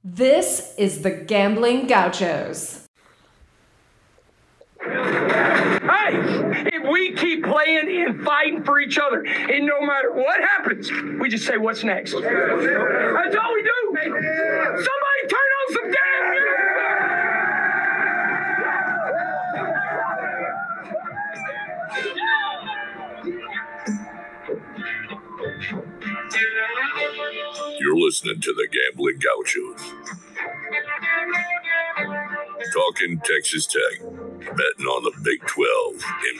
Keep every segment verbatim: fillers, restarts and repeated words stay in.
This is the Gambling Gauchos. Hey, if we keep playing and fighting for each other, and no matter what happens, we just say, what's next? That's all we do. Somebody turn on some damn music. You're listening to the Gambling Gauchos. Talking Texas Tech, betting on the Big twelve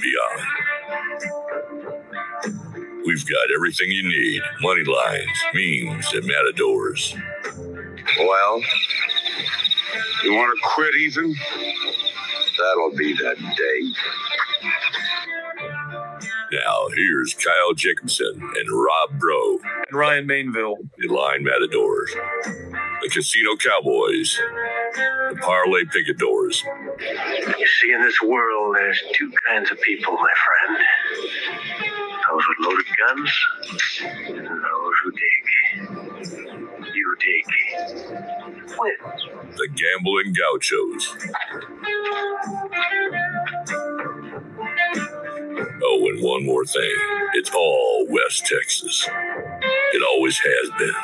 and beyond. We've got everything you need, money lines, memes, and matadors. Well, you want to quit, Ethan? That'll be the day. Now, here's Kyle Jacobson and Rob Bro. And Ryan Mainville. The Line Matadors. The Casino Cowboys. The Parlay Picadors. You see, in this world, there's two kinds of people, my friend. Those with loaded guns and those who dig. You dig. Win. The Gambling Gauchos. Oh, and one more thing. It's all West Texas. It always has been.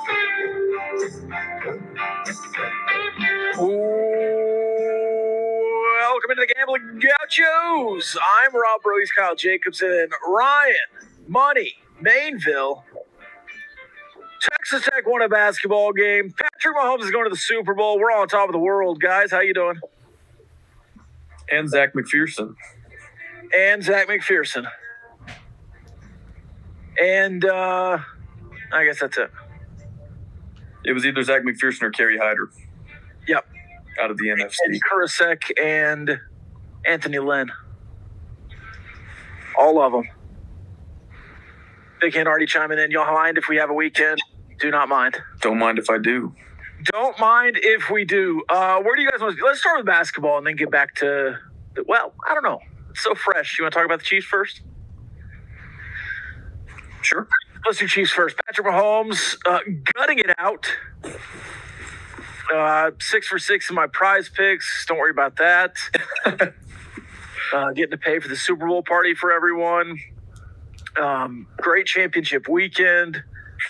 Welcome into the Gambling Gauchos. I'm Rob Bro, he's Kyle Jacobson, Ryan, Money, Mainville. Texas Tech won a basketball game. Patrick Mahomes is going to the Super Bowl. We're all on top of the world, guys. How you doing? And Zach McPherson. And Zach McPherson. And uh, I guess that's it. It was either Zach McPherson or Kerry Hyder. Yep. Out of the N F C. And Kurasek and Anthony Lynn. All of them. Big Hand already chiming in. Y'all mind if we have a weekend? Do not mind. Don't mind if I do. Don't mind if we do. Uh, where do you guys want to – let's start with basketball and then get back to – well, I don't know. It's so fresh. You want to talk about the Chiefs first? Sure. Let's do Chiefs first. Patrick Mahomes uh, gutting it out. Uh, six for six in my prize picks. Don't worry about that. uh, getting to pay for the Super Bowl party for everyone. Um, great championship weekend.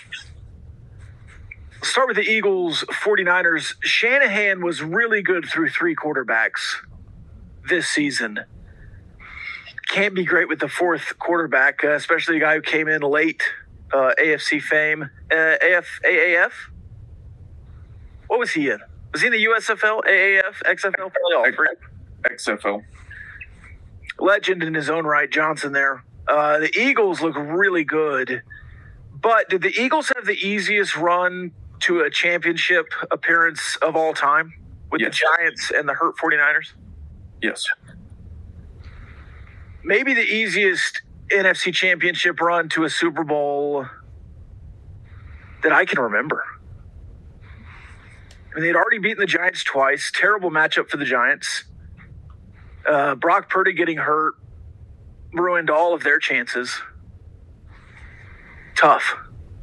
Let's start with the Eagles, 49ers. Shanahan was really good through three quarterbacks this season. Can't be great with the fourth quarterback, uh, especially the guy who came in late. Uh, A F C fame. Uh, A F, A A F? What was he in? Was he in the U S F L, A A F, X F L? Probably all three. X F L. Legend in his own right, Johnson there. Uh, the Eagles look really good. But did the Eagles have the easiest run to a championship appearance of all time with Yes. the Giants and the hurt 49ers? Yes. Maybe the easiest N F C championship run to a Super Bowl that I can remember. I mean, they'd already beaten the Giants twice. Terrible matchup for the Giants. Uh, Brock Purdy getting hurt ruined all of their chances. Tough.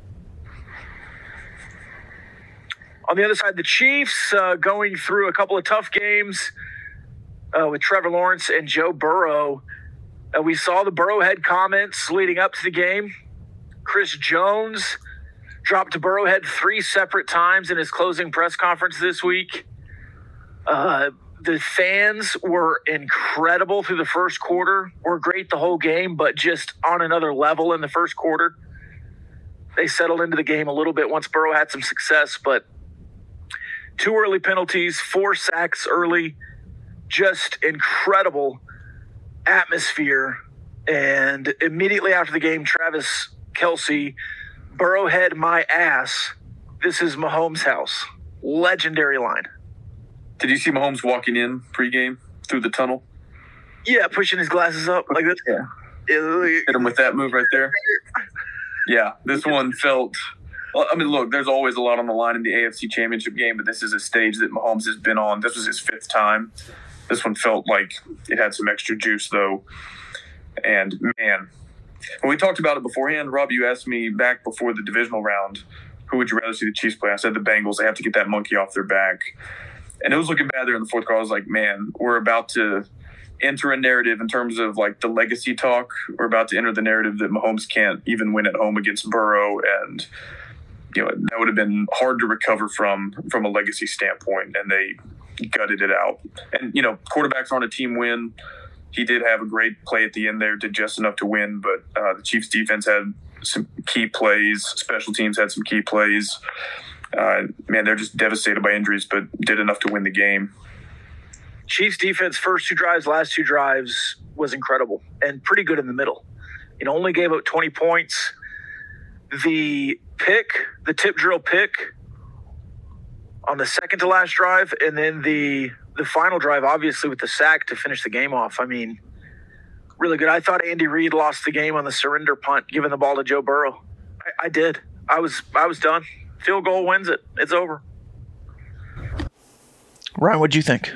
On the other side, the Chiefs uh, going through a couple of tough games uh, with Trevor Lawrence and Joe Burrow. Uh, we saw the Burrowhead comments leading up to the game. Chris Jones dropped to Burrowhead three separate times in his closing press conference this week. Uh, the fans were incredible through the first quarter, were great the whole game, but just on another level in the first quarter. They settled into the game a little bit once Burrow had some success, but two early penalties, four sacks early, just incredible atmosphere. And immediately after the game, Travis Kelce, Burrowhead my ass, this is Mahomes' house. Legendary line. Did you see Mahomes walking in pregame through the tunnel? Yeah, pushing his glasses up like this. Yeah. Yeah. Hit him with that move right there. Yeah, this one felt well, I mean, look, there's always a lot on the line in the A F C Championship game, but this is a stage that Mahomes has been on. This was his fifth time. This one felt like it had some extra juice, though. And, man, when we talked about it beforehand, Rob, you asked me back before the divisional round, who would you rather see the Chiefs play? I said the Bengals. They have to get that monkey off their back. And it was looking bad there in the fourth quarter. I was like, man, we're about to enter a narrative in terms of like the legacy talk. We're about to enter the narrative that Mahomes can't even win at home against Burrow. And, you know, that would have been hard to recover from, from a legacy standpoint. And they gutted it out. And, you know, quarterbacks aren't a team win. He did have a great play at the end there, did just enough to win. But uh, the Chiefs defense had some key plays. Special teams had some key plays. Uh, man, they're just devastated by injuries, but did enough to win the game. Chiefs defense, first two drives, last two drives was incredible and pretty good in the middle. It only gave up twenty points. The pick, the tip drill pick on the second to last drive, and then the the final drive, obviously with the sack to finish the game off. I mean, really good. I thought Andy Reid lost the game on the surrender punt, giving the ball to Joe Burrow. I, I did. I was I was done. Field goal wins it. It's over. Ryan, what'd you think?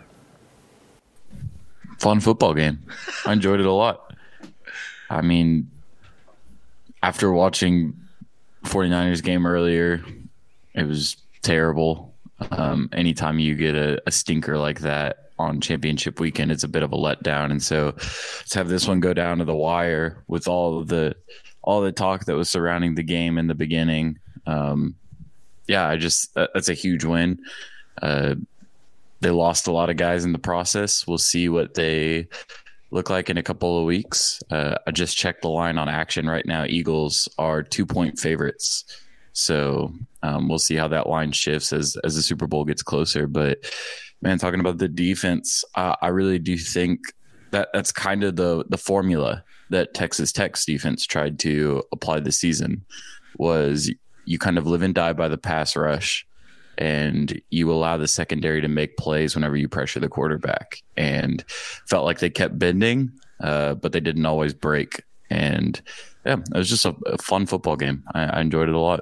Fun football game. I enjoyed it a lot. I mean, after watching 49ers game earlier, it was terrible. Um, anytime you get a, a stinker like that on championship weekend, it's a bit of a letdown. And so to have this one go down to the wire with all of the all the talk that was surrounding the game in the beginning, um, yeah, I just that, that's a huge win. Uh, they lost a lot of guys in the process. We'll see what they look like in a couple of weeks. Uh, I just checked the line on Action right now. Eagles are two-point favorites. So um, we'll see how that line shifts as, as the Super Bowl gets closer. But, man, talking about the defense, uh, I really do think that that's kind of the, the formula that Texas Tech's defense tried to apply this season was you kind of live and die by the pass rush, and you allow the secondary to make plays whenever you pressure the quarterback. And felt like they kept bending, uh, but they didn't always break. And, yeah, it was just a, a fun football game. I, I enjoyed it a lot.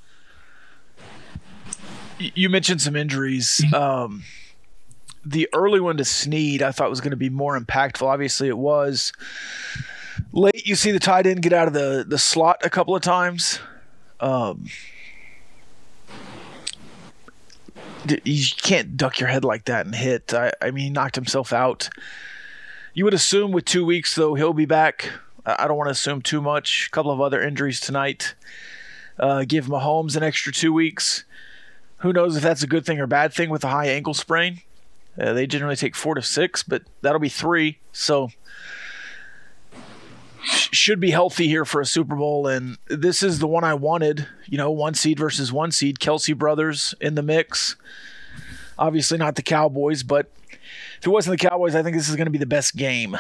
You mentioned some injuries. Um, the early one to Snead I thought was going to be more impactful. Obviously it was. Late, you see the tight end get out of the, the slot a couple of times. Um, you can't duck your head like that and hit. I, I mean, he knocked himself out. You would assume with two weeks, though, he'll be back. I don't want to assume too much. A couple of other injuries tonight. Uh, give Mahomes an extra two weeks. Who knows if that's a good thing or bad thing with a high ankle sprain. Uh, they generally take four to six, but that'll be three. So should be healthy here for a Super Bowl, and this is the one I wanted. You know, one seed versus one seed. Kelsey brothers in the mix. Obviously not the Cowboys, but if it wasn't the Cowboys, I think this is going to be the best game.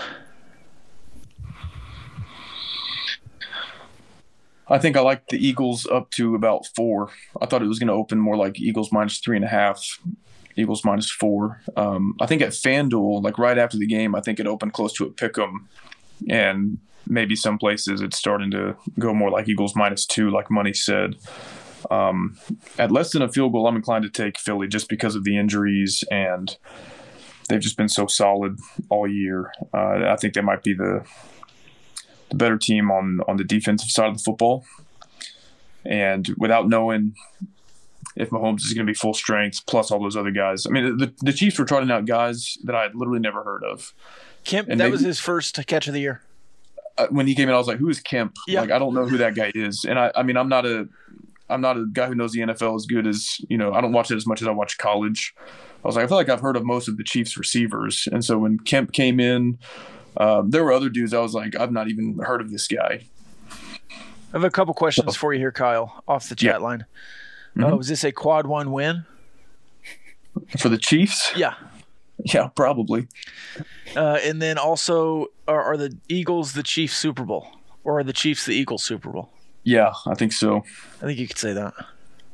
I think I like the Eagles up to about four. I thought it was going to open more like Eagles minus three and a half, Eagles minus four. Um, I think at FanDuel, like right after the game, I think it opened close to a pick'em, and maybe some places it's starting to go more like Eagles minus two, like Money said. Um, at less than a field goal, I'm inclined to take Philly just because of the injuries, and they've just been so solid all year. Uh, I think they might be the the better team on, on the defensive side of the football. And without knowing if Mahomes is going to be full strength, plus all those other guys. I mean, the, the Chiefs were trotting out guys that I had literally never heard of. Kemp, and that maybe, was his first catch of the year. Uh, when he came in, I was like, who is Kemp? Yeah. Like, I don't know who that guy is. And I, I mean, I'm not a, I'm not a guy who knows the N F L as good as, you know, I don't watch it as much as I watch college. I was like, I feel like I've heard of most of the Chiefs receivers. And so when Kemp came in, uh, there were other dudes I was like, I've not even heard of this guy. I have a couple questions so, for you here, Kyle, off the chat yeah. line. Mm-hmm. Uh, was this a quad one win? For the Chiefs? Yeah. Yeah, probably. Uh, and then also, are, are the Eagles the Chiefs Super Bowl? Or are the Chiefs the Eagles Super Bowl? Yeah, I think so. I think you could say that.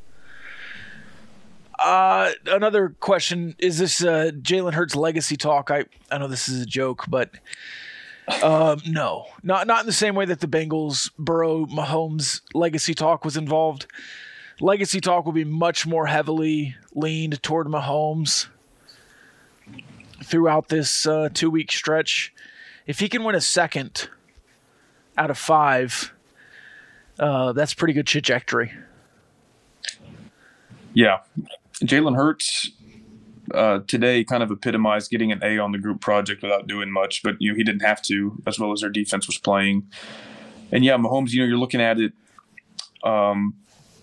Uh, another question, is this uh, Jalen Hurts legacy talk? I, I know this is a joke, but um, no. Not, not in the same way that the Bengals, Burrow, Mahomes legacy talk was involved. Legacy talk will be much more heavily leaned toward Mahomes throughout this uh, two-week stretch. If he can win a second out of five, uh, that's pretty good trajectory. Yeah. Jalen Hurts uh, today kind of epitomized getting an A on the group project without doing much, but you know he didn't have to, as well as their defense was playing. And yeah, Mahomes, you know, you're looking at it. Um,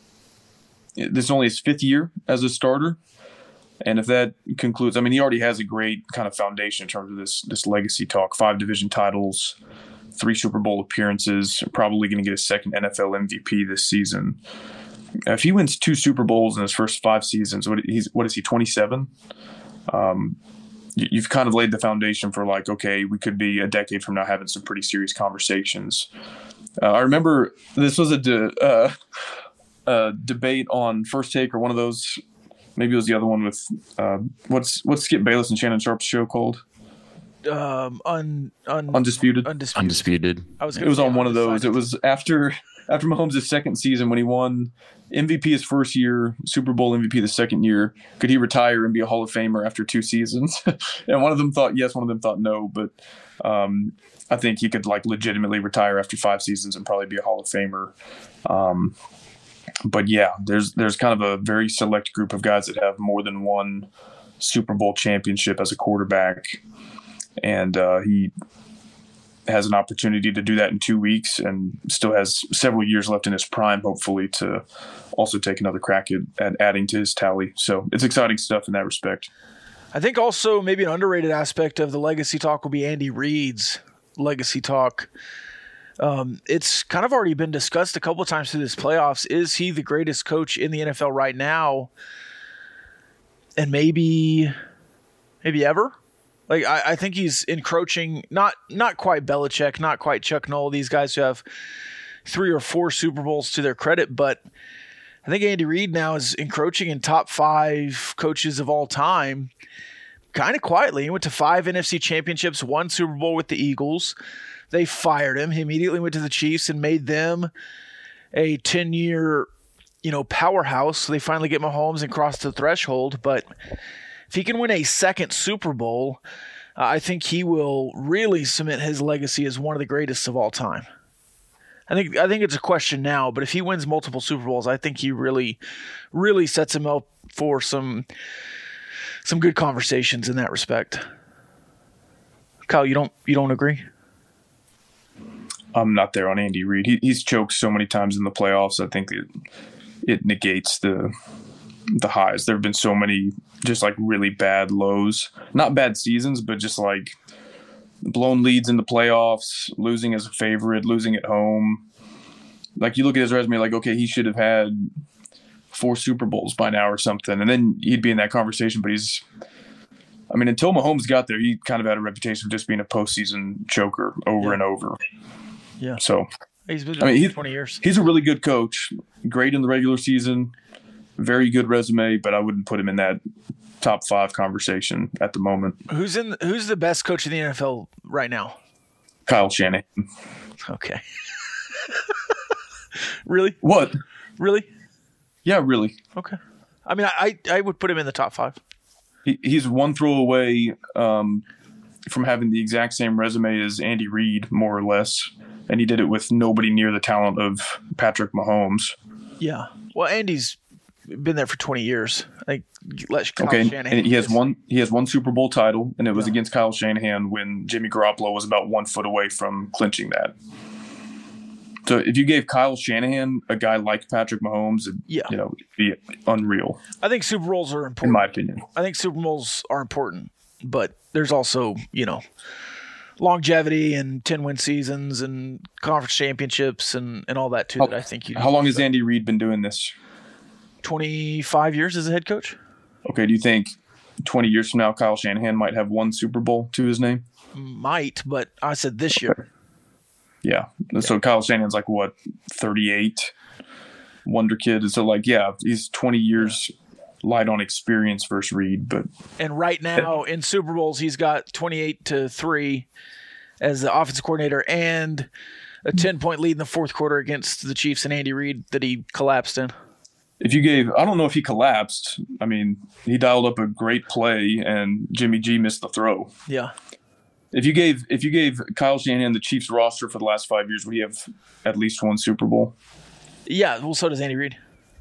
this is only his fifth year as a starter. And if that concludes, I mean, he already has a great kind of foundation in terms of this this legacy talk. Five division titles, three Super Bowl appearances, probably going to get a second N F L M V P this season. If he wins two Super Bowls in his first five seasons, what he's what is he, twenty-seven? Um, you've kind of laid the foundation for like, okay, we could be a decade from now having some pretty serious conversations. Uh, I remember this was a, de- uh, a debate on First Take or one of those. Maybe it was the other one with uh, what's what's Skip Bayless and Shannon Sharp's show called? Um, un, un, Undisputed. Undisputed. Undisputed. I was. It was on one of those. It was after after Mahomes' second season when he won M V P his first year, Super Bowl M V P the second year. Could he retire and be a Hall of Famer after two seasons? And one of them thought yes, one of them thought no. But um, I think he could like legitimately retire after five seasons and probably be a Hall of Famer. Um, But yeah, there's there's kind of a very select group of guys that have more than one Super Bowl championship as a quarterback, and uh, he has an opportunity to do that in two weeks, and still has several years left in his prime, hopefully, to also take another crack at, at adding to his tally. So it's exciting stuff in that respect. I think also maybe an underrated aspect of the legacy talk will be Andy Reid's legacy talk. Um, it's kind of already been discussed a couple of times through this playoffs. Is he the greatest coach in the N F L right now? And maybe, maybe ever? Like, I, I think he's encroaching, not not quite Belichick, not quite Chuck Noll, these guys who have three or four Super Bowls to their credit, but I think Andy Reid now is encroaching in top five coaches of all time kind of quietly. He went to five N F C championships, one Super Bowl with the Eagles. They fired him. He immediately went to the Chiefs and made them a ten-year, you know, powerhouse. So they finally get Mahomes and cross the threshold. But if he can win a second Super Bowl, uh, I think he will really cement his legacy as one of the greatest of all time. I think I think it's a question now, but if he wins multiple Super Bowls, I think he really, really sets him up for some some good conversations in that respect. Kyle, you don't you don't agree? I'm not there on Andy Reid. He, he's choked so many times in the playoffs. I think it it negates the the highs. There have been so many just like really bad lows, not bad seasons, but just like blown leads in the playoffs, losing as a favorite, losing at home. Like you look at his resume, like okay, he should have had four Super Bowls by now or something, and then he'd be in that conversation. But he's, I mean, until Mahomes got there, he kind of had a reputation of just being a postseason choker over Yeah. and over. Yeah. So, He's been I mean, doing he's, it for twenty years. He's a really good coach, great in the regular season, very good resume, but I wouldn't put him in that top five conversation at the moment. Who's in? Who's the best coach in the N F L right now? Kyle Shanahan. Okay. Really? What? Really? Yeah, really. Okay. I mean, I I would put him in the top five. He, he's one throw away um, from having the exact same resume as Andy Reid, more or less, and he did it with nobody near the talent of Patrick Mahomes. Yeah. Well, Andy's been there for twenty years. I think let Kyle Okay, Shanahan and he has is- one. He has one Super Bowl title, and it was Yeah. against Kyle Shanahan when Jimmy Garoppolo was about one foot away from clinching that. So if you gave Kyle Shanahan a guy like Patrick Mahomes, it'd, Yeah. you know, it'd be unreal, I think Super Bowls are in important. my opinion. I think Super Bowls are important, but there's also, you know, longevity and ten-win seasons and conference championships and, and all that too. How, that I think you. how long has Andy Reid been doing this? twenty-five years as a head coach? Okay, do you think twenty years from now Kyle Shanahan might have one Super Bowl to his name? Might, but I said this year. Yeah. So Kyle Shanahan's like what, thirty-eight, wonder kid. So like, yeah, he's twenty years light on experience versus Reid, but And right now in Super Bowls, he's got twenty-eight to three as the offensive coordinator and a ten-point lead in the fourth quarter against the Chiefs and Andy Reid that he collapsed in. if you gave, I don't know if he collapsed. I mean, he dialed up a great play and Jimmy G missed the throw. Yeah. If you gave if you gave Kyle Shanahan the Chiefs roster for the last five years, would he have at least one Super Bowl? Yeah, well, so does Andy Reid.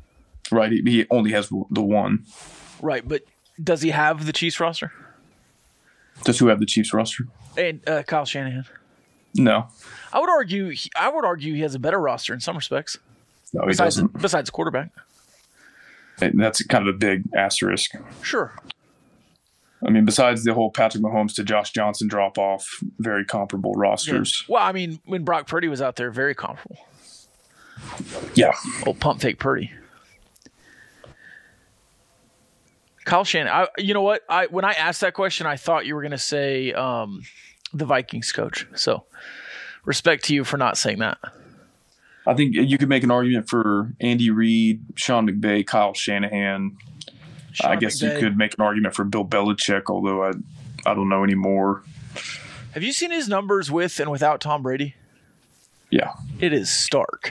Right. He, he only has the one. Right, but does he have the Chiefs roster? Does who have the Chiefs roster? And uh, Kyle Shanahan. No. I would argue. I would argue he has a better roster in some respects. No, he besides, doesn't. Besides quarterback. And that's kind of a big asterisk. Sure. I mean, besides the whole Patrick Mahomes to Josh Johnson drop off, very comparable rosters. Yeah. Well, I mean, when Brock Purdy was out there, very comparable. Yeah. Old pump fake Purdy. Kyle Shanahan. I, you know what? I when I asked that question, I thought you were going to say um, the Vikings coach. So, respect to you for not saying that. I think you could make an argument for Andy Reid, Sean McVay, Kyle Shanahan. Sean I guess McVay. You could make an argument for Bill Belichick, although I I don't know anymore. Have you seen his numbers with and without Tom Brady? Yeah. It is stark.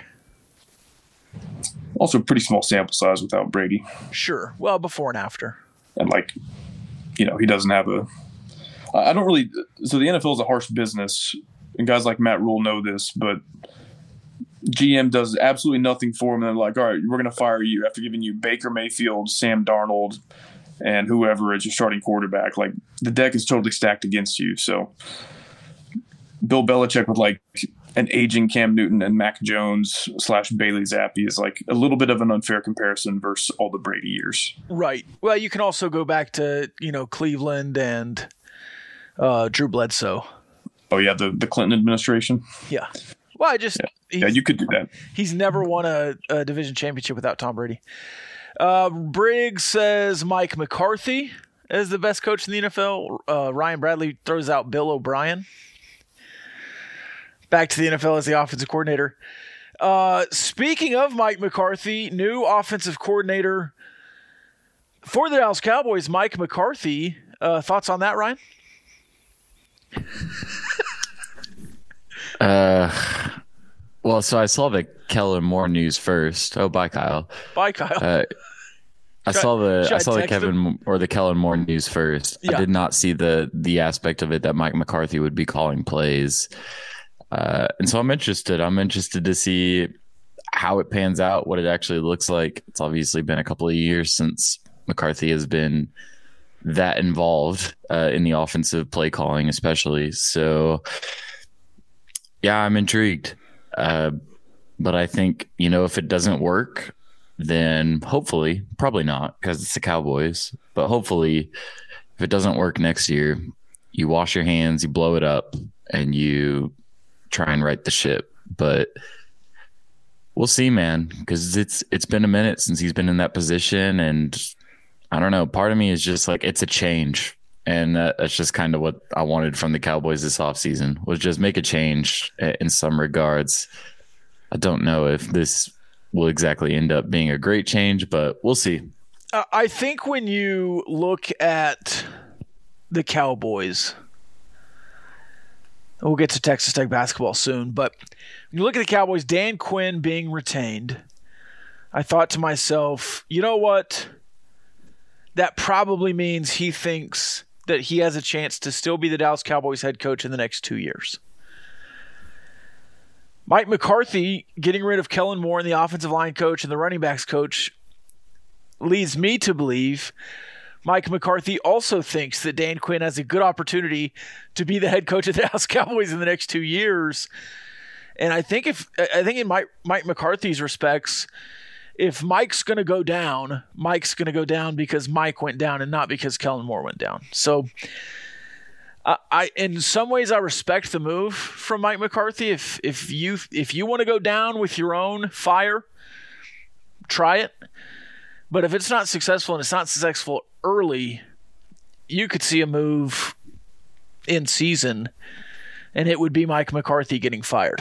Also, pretty small sample size without Brady. Sure. Well, before and after. And, like, you know, he doesn't have a – I don't really – so the N F L is a harsh business, and guys like Matt Rule know this, but G M does absolutely nothing for him. And they're like, all right, we're going to fire you after giving you Baker Mayfield, Sam Darnold, and whoever as your starting quarterback. Like, the deck is totally stacked against you. So Bill Belichick with, like, an aging Cam Newton and Mac Jones slash Bailey Zappi is like a little bit of an unfair comparison versus all the Brady years. Right. Well, you can also go back to, you know, Cleveland and uh, Drew Bledsoe. Oh, yeah, the, the Clinton administration? Yeah. Well, I just yeah. – yeah, you could do that. He's never won a, a division championship without Tom Brady. Uh, Briggs says Mike McCarthy is the best coach in the N F L. Uh, Ryan Bradley throws out Bill O'Brien. Back to the N F L as the offensive coordinator. Uh, speaking of Mike McCarthy, new offensive coordinator for the Dallas Cowboys, Mike McCarthy. Uh, thoughts on that, Ryan? uh, well, so I saw the Kellen Moore news first. Oh, bye, Kyle. Bye, Kyle. Uh, I should saw the I, I saw I the Kevin him? or the Kellen Moore news first. Yeah. I did not see the the aspect of it that Mike McCarthy would be calling plays. Uh, and so I'm interested. I'm interested to see how it pans out, what it actually looks like. It's obviously been a couple of years since McCarthy has been that involved uh, in the offensive play calling, especially. So, yeah, I'm intrigued. Uh, but I think, you know, if it doesn't work, then hopefully, probably not because it's the Cowboys, but hopefully if it doesn't work next year, you wash your hands, you blow it up, and you try and right the ship. But we'll see, man, because it's it's been a minute since he's been in that position, and I don't know, part of me is just like, it's a change, and that, that's just kind of what I wanted from the Cowboys this offseason, was just make a change in some regards. I don't know if this will exactly end up being a great change, but we'll see. Uh, I think when you look at the Cowboys, we'll get to Texas Tech basketball soon, but when you look at the Cowboys, Dan Quinn being retained, I thought to myself, you know what? That probably means he thinks that he has a chance to still be the Dallas Cowboys head coach in the next two years. Mike McCarthy getting rid of Kellen Moore and the offensive line coach and the running backs coach leads me to believe Mike McCarthy also thinks that Dan Quinn has a good opportunity to be the head coach of the Dallas Cowboys in the next two years. And I think if I think in Mike, Mike McCarthy's respects, if Mike's going to go down, Mike's going to go down because Mike went down and not because Kellen Moore went down. So I, I in some ways I respect the move from Mike McCarthy. If if you if you want to go down with your own fire, try it. But if it's not successful and it's not successful early, you could see a move in season, and it would be Mike McCarthy getting fired.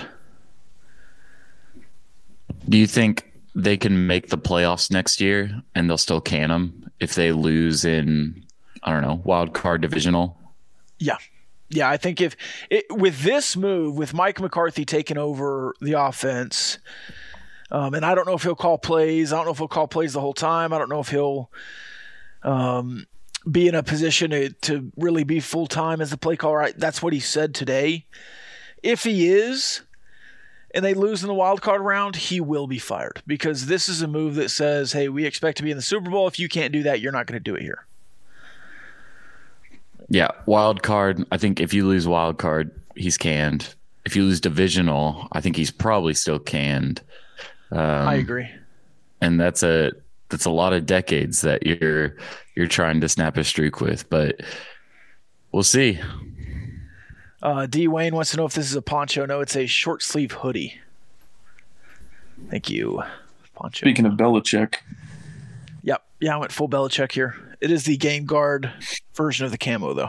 Do you think they can make the playoffs next year and they'll still can them if they lose in, I don't know, wild card divisional? Yeah. Yeah, I think if it, with this move, with Mike McCarthy taking over the offense, um, and I don't know if he'll call plays. I don't know if he'll call plays the whole time. I don't know if he'll um, be in a position to, to really be full-time as the play caller. That's what he said today. If he is, and they lose in the wild card round, he will be fired, because this is a move that says, hey, we expect to be in the Super Bowl. If you can't do that, you're not going to do it here. Yeah, wild card. I think if you lose wild card, he's canned. If you lose divisional, I think he's probably still canned. Um, I agree. And that's a that's a lot of decades that you're you're trying to snap a streak with, but we'll see. Uh, D. Wayne wants to know if this is a poncho. No, it's a short sleeve hoodie. Thank you, poncho. Speaking of Belichick. Yep. Yeah, I went full Belichick here. It is the Game Guard version of the camo, though.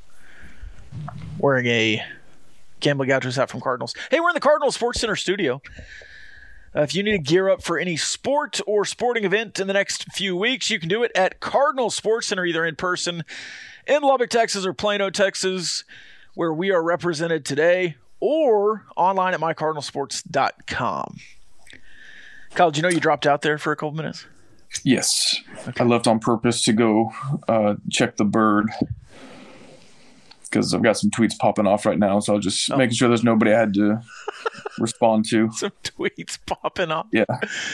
Wearing a Gambling Gauchos hat from Cardinals. Hey, we're in the Cardinals Sports Center studio. Uh, if you need to gear up for any sport or sporting event in the next few weeks, you can do it at Cardinal Sports Center, either in person in Lubbock, Texas, or Plano, Texas, where we are represented today, or online at my cardinal sports dot com. Kyle, did you know you dropped out there for a couple minutes? Yes. Okay. I left on purpose to go uh, check the bird because I've got some tweets popping off right now, so I was just oh. making sure there's nobody I had to respond to. Some tweets popping off. Yeah.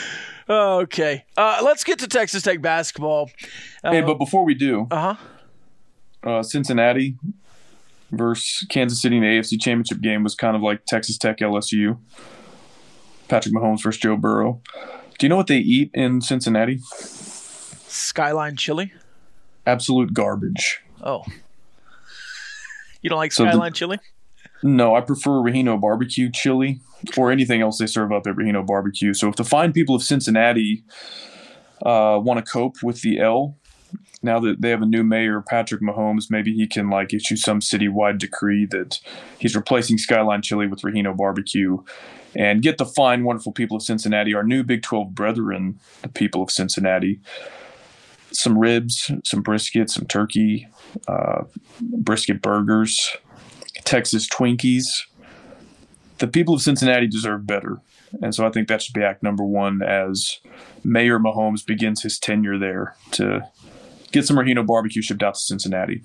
Okay. Uh, let's get to Texas Tech basketball. Uh, hey, but before we do, uh-huh. uh, Cincinnati versus Kansas City in the A F C Championship game was kind of like Texas Tech L S U. Patrick Mahomes versus Joe Burrow. Do you know what they eat in Cincinnati? Skyline chili? Absolute garbage. Oh. You don't like so Skyline the, chili? No, I prefer Regino barbecue chili or anything else they serve up at Regino barbecue. So if the fine people of Cincinnati uh, want to cope with the L, now that they have a new mayor, Patrick Mahomes, maybe he can like issue some citywide decree that he's replacing Skyline chili with Regino barbecue. And get the fine, wonderful people of Cincinnati, our new Big twelve brethren, the people of Cincinnati, some ribs, some brisket, some turkey, uh, brisket burgers, Texas Twinkies. The people of Cincinnati deserve better. And so I think that should be act number one as Mayor Mahomes begins his tenure there, to get some Regino barbecue shipped out to Cincinnati.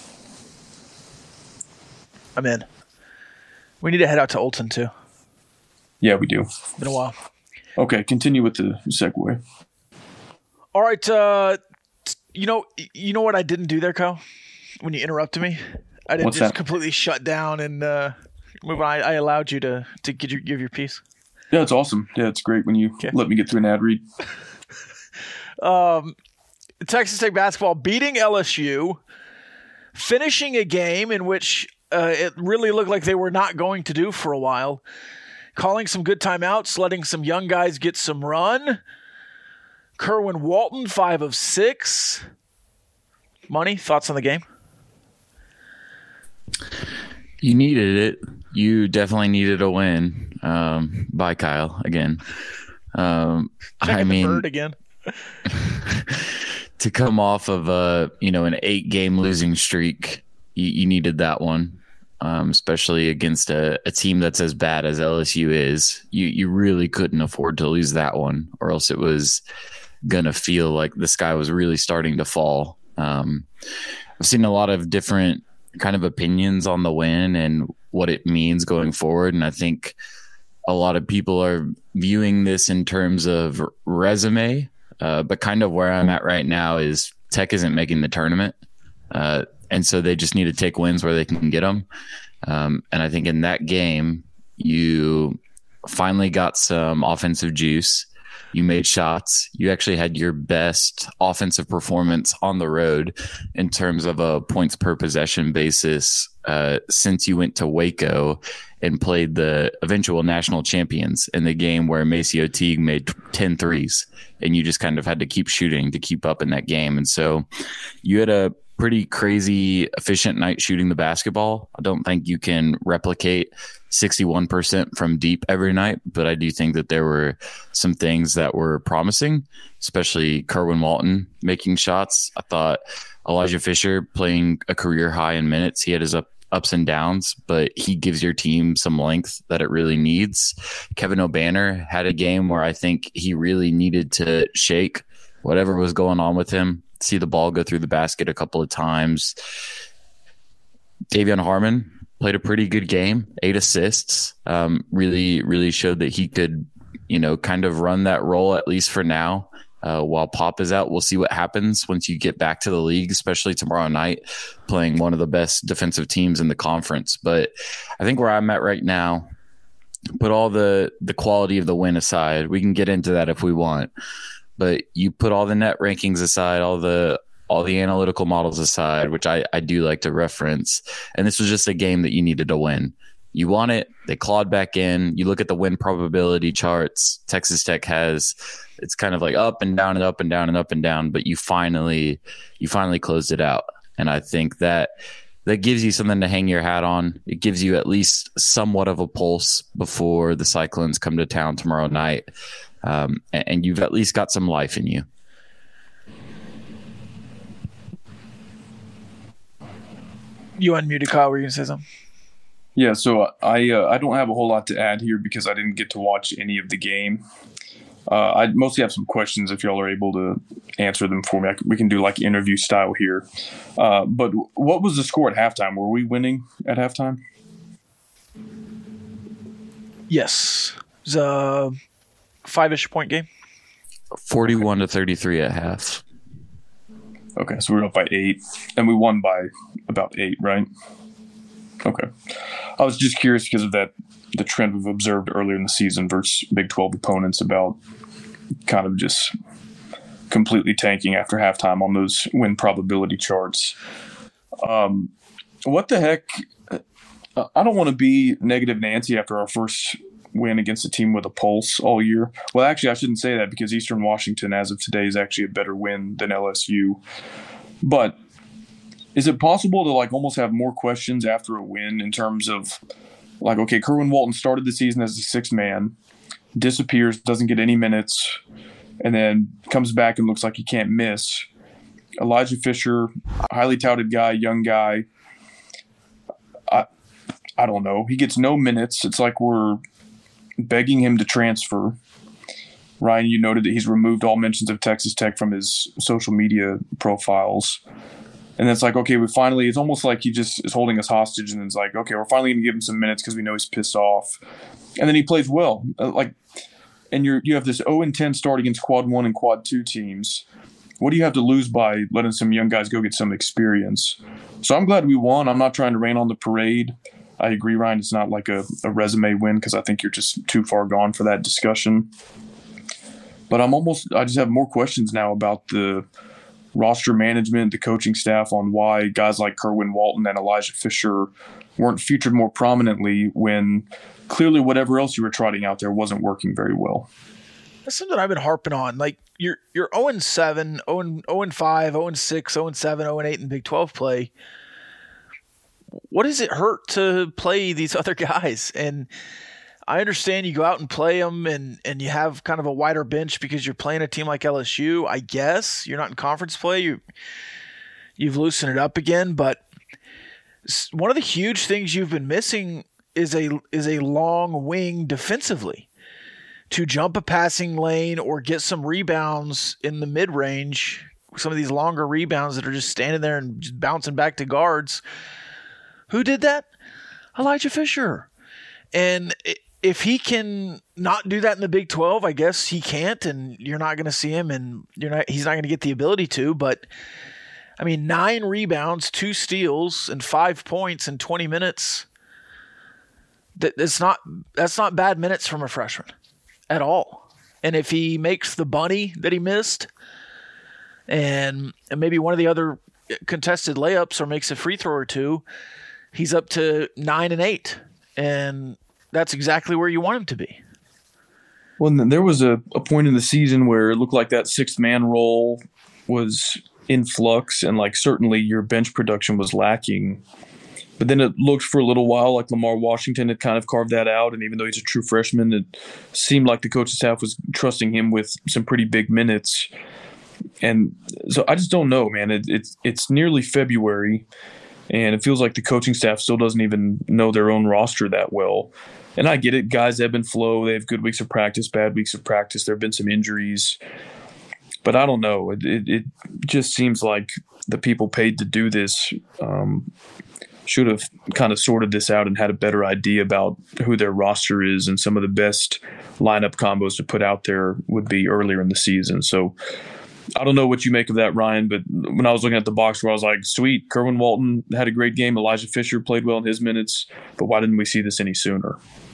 I'm in. We need to head out to Olton, too. Yeah, we do. Been a while. Okay, continue with the segue. All right, uh, you know, you know what I didn't do there, Kyle? When you interrupted me, I didn't What's just that? completely shut down and uh, move on. I, I allowed you to to give your, give your piece. Yeah, it's awesome. Yeah, it's great when you okay. let me get through an ad read. um, Texas Tech basketball beating L S U, finishing a game in which uh, it really looked like they were not going to do for a while. Calling some good timeouts, letting some young guys get some run. Kerwin Walton, five of six. Money, thoughts on the game? You needed it. You definitely needed a win. Um, by Kyle again. Um, I mean, bird again. To come off of a you know an eight game losing streak, you, you needed that one. Um, especially against a, a team that's as bad as L S U is. You you really couldn't afford to lose that one, or else it was going to feel like the sky was really starting to fall. Um, I've seen a lot of different kind of opinions on the win and what it means going forward, and I think a lot of people are viewing this in terms of resume, uh, but kind of where I'm at right now is Tech isn't making the tournament. Uh, And so they just need to take wins where they can get them. Um, and I think in that game, you finally got some offensive juice. You made shots. You actually had your best offensive performance on the road in terms of a points per possession basis uh, since you went to Waco and played the eventual national champions in the game where Maceo Teague made ten threes. And you just kind of had to keep shooting to keep up in that game. And so you had a pretty crazy efficient night shooting the basketball. I don't think you can replicate sixty-one percent from deep every night, but I do think that there were some things that were promising, especially Kerwin Walton making shots. I thought Elijah Fisher playing a career high in minutes. He had his up, ups and downs, but he gives your team some length that it really needs. Kevin O'Banner had a game where I think he really needed to shake whatever was going on with him. See the ball go through the basket a couple of times. Davion Harmon played a pretty good game, eight assists. Um, really, really showed that he could, you know, kind of run that role at least for now. Uh, while Pop is out, we'll see what happens once you get back to the league, especially tomorrow night, playing one of the best defensive teams in the conference. But I think where I'm at right now, put all the, the quality of the win aside. We can get into that if we want. But you put all the net rankings aside, all the all the analytical models aside, which I, I do like to reference. And this was just a game that you needed to win. You won it. They clawed back in. You look at the win probability charts. Texas Tech has, it's kind of like up and down and up and down and up and down, but you finally, you finally closed it out. And I think that that gives you something to hang your hat on. It gives you at least somewhat of a pulse before the Cyclones come to town tomorrow night. Um, and, and you've at least got some life in you. You unmuted, Kyle. Were you going to say something? Yeah, so I uh, I don't have a whole lot to add here because I didn't get to watch any of the game. Uh, I mostly have some questions if y'all are able to answer them for me. I can, we can do like interview style here. Uh, but what was the score at halftime? Were we winning at halftime? Yes. It was a five-ish point game. forty-one to thirty-three at half. Okay, so we were up by eight, and we won by about eight, right? Okay. I was just curious because of that, the trend we've observed earlier in the season versus Big twelve opponents about kind of just completely tanking after halftime on those win probability charts. Um, what the heck? I don't want to be negative Nancy after our first win against a team with a pulse all year. Well, actually, I shouldn't say that because Eastern Washington, as of today, is actually a better win than L S U. But is it possible to like almost have more questions after a win in terms of like, okay, Kerwin Walton started the season as a sixth man, disappears, doesn't get any minutes, and then comes back and looks like he can't miss. Elijah Fisher, highly touted guy, young guy. I, I don't know. He gets no minutes. It's like we're begging him to transfer. Ryan, you noted that he's removed all mentions of Texas Tech from his social media profiles. And it's like, okay, we finally, it's almost like he just is holding us hostage. And it's like, okay, we're finally going to give him some minutes because we know he's pissed off. And then he plays well. Uh, like, and you're, you have this oh and ten start against quad one and quad two teams. What do you have to lose by letting some young guys go get some experience? So I'm glad we won. I'm not trying to rain on the parade. I agree, Ryan. It's not like a, a resume win because I think you're just too far gone for that discussion. But I'm almost, I just have more questions now about the roster management, the coaching staff on why guys like Kerwin Walton and Elijah Fisher weren't featured more prominently when clearly whatever else you were trotting out there wasn't working very well. That's something I've been harping on. Like you're you're oh and seven, oh and five, oh and six, oh and seven, oh and eight in Big twelve play. What does it hurt to play these other guys? And I understand you go out and play them and, and you have kind of a wider bench because you're playing a team like L S U, I guess. You're not in conference play. You, you've loosened it up again. But one of the huge things you've been missing is a is a long wing defensively to jump a passing lane or get some rebounds in the mid-range, some of these longer rebounds that are just standing there and just bouncing back to guards. Who did that? Elijah Fisher. And if he can not do that in the Big twelve, I guess he can't, and you're not going to see him, and you're not. He's not going to get the ability to. But I mean, nine rebounds, two steals, and five points in twenty minutes. That that's not that's not bad minutes from a freshman at all. And if he makes the bunny that he missed, and and maybe one of the other contested layups or makes a free throw or two, he's up to nine and eight, and that's exactly where you want him to be. Well, there was a, a point in the season where it looked like that sixth man role was in flux, and like certainly your bench production was lacking. But then it looked for a little while like Lamar Washington had kind of carved that out, and even though he's a true freshman, it seemed like the coaching staff was trusting him with some pretty big minutes. And so I just don't know, man. It, it's it's nearly February, and it feels like the coaching staff still doesn't even know their own roster that well. And I get it. Guys ebb and flow. They have good weeks of practice, bad weeks of practice. There have been some injuries. But I don't know. It, it, it just seems like the people paid to do this um, should have kind of sorted this out and had a better idea about who their roster is and some of the best lineup combos to put out there would be earlier in the season. So I don't know what you make of that, Ryan, but when I was looking at the box score, I was like, sweet, Kerwin Walton had a great game. Elijah Fisher played well in his minutes, but why didn't we see this any sooner?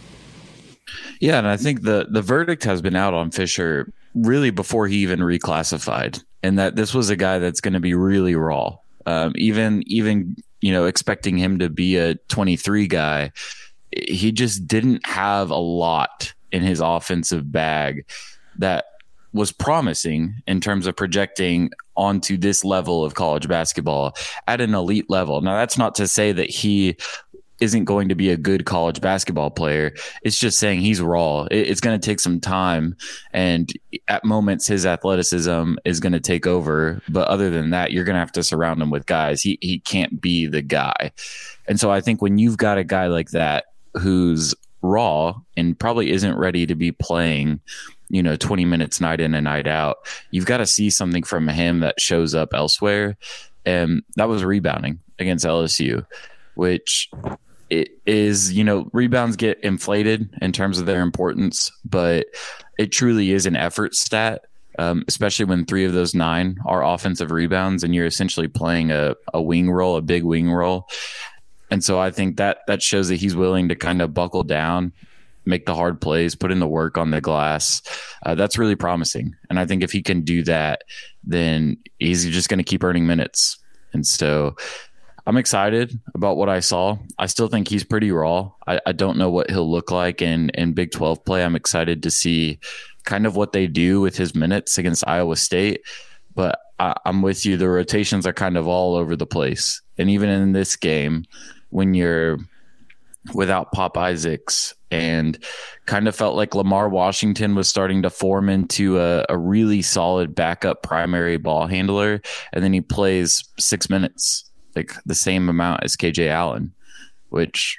Yeah, and I think the the verdict has been out on Fisher really before he even reclassified, and that this was a guy that's going to be really raw. Um, even even you know expecting him to be a twenty-three guy, he just didn't have a lot in his offensive bag that was promising in terms of projecting onto this level of college basketball at an elite level. Now, that's not to say that he isn't going to be a good college basketball player. It's just saying he's raw. It's going to take some time, and at moments his athleticism is going to take over. But other than that, you're going to have to surround him with guys. He he can't be the guy. And so I think when you've got a guy like that who's raw and probably isn't ready to be playing, you know, twenty minutes night in and night out, you've got to see something from him that shows up elsewhere. And that was rebounding against L S U, which it is, you know, rebounds get inflated in terms of their importance, but it truly is an effort stat, um, especially when three of those nine are offensive rebounds and you're essentially playing a, a wing role, a big wing role. And so I think that that shows that he's willing to kind of buckle down, make the hard plays, put in the work on the glass. Uh, that's really promising. And I think if he can do that, then he's just going to keep earning minutes. And so I'm excited about what I saw. I still think he's pretty raw. I, I don't know what he'll look like in, in Big twelve play. I'm excited to see kind of what they do with his minutes against Iowa State. But I, I'm with you. The rotations are kind of all over the place. And even in this game, when you're without Pop Isaacs and kind of felt like Lamar Washington was starting to form into a, a really solid backup primary ball handler, and then he plays six minutes, like the same amount as K J Allen, which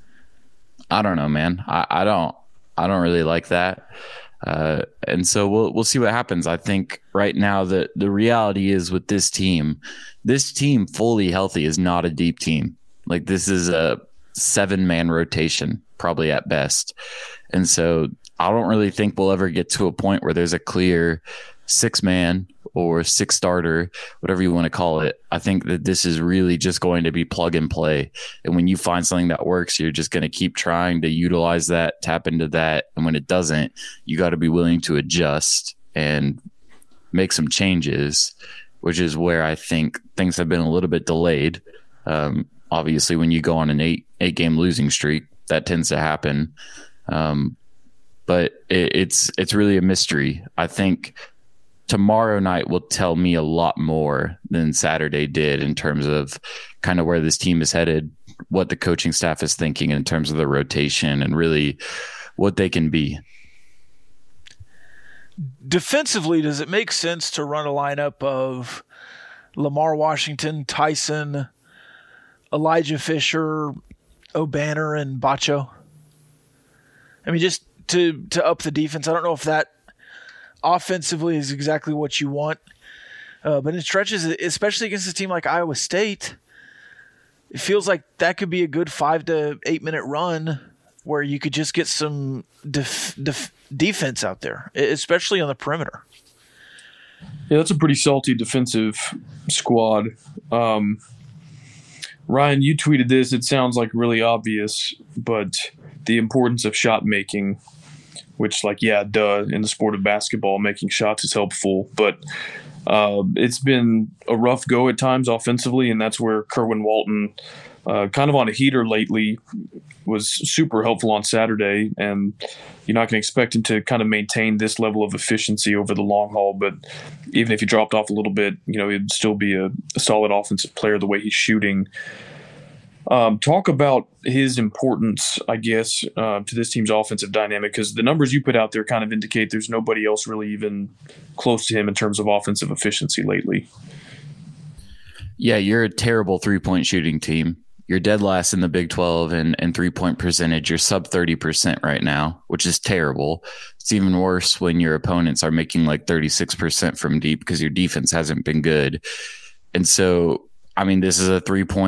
I don't know, man. I, I don't I don't really like that. Uh, and so we'll we'll see what happens. I think right now the the reality is with this team, this team fully healthy is not a deep team. Like this is a seven man rotation, probably at best. And so I don't really think we'll ever get to a point where there's a clear six man or six starter, whatever you want to call it. I think that this is really just going to be plug and play. And when you find something that works, you're just going to keep trying to utilize that, tap into that. And when it doesn't, you got to be willing to adjust and make some changes, which is where I think things have been a little bit delayed. Um, Obviously, when you go on an eight eight game losing streak, that tends to happen. Um, but it, it's it's really a mystery. I think tomorrow night will tell me a lot more than Saturday did in terms of kind of where this team is headed, what the coaching staff is thinking in terms of the rotation, and really what they can be. Defensively, does it make sense to run a lineup of Lamar Washington, Tyson, Elijah Fisher, Obanor, and Bacho? I mean, just to to up the defense. I don't know if that offensively is exactly what you want, uh, but in stretches, especially against a team like Iowa State, it feels like that could be a good five to eight minute run where you could just get some def, def, defense out there, especially on the perimeter. Yeah, that's a pretty salty defensive squad. Um, Ryan, you tweeted this. It sounds like really obvious, but the importance of shot making, which, like, yeah, duh, in the sport of basketball, making shots is helpful. But uh, it's been a rough go at times offensively, and that's where Kerwin Walton, uh, kind of on a heater lately, was super helpful on Saturday. And you're not going to expect him to kind of maintain this level of efficiency over the long haul. But even if he dropped off a little bit, you know, he'd still be a, a solid offensive player the way he's shooting. Um, talk about his importance, I guess, uh, to this team's offensive dynamic, because the numbers you put out there kind of indicate there's nobody else really even close to him in terms of offensive efficiency lately. Yeah, you're a terrible three-point shooting team. You're dead last in the Big twelve and, and three-point percentage. You're sub thirty percent right now, which is terrible. It's even worse when your opponents are making like thirty-six percent from deep because your defense hasn't been good. And so, I mean, this is a three-point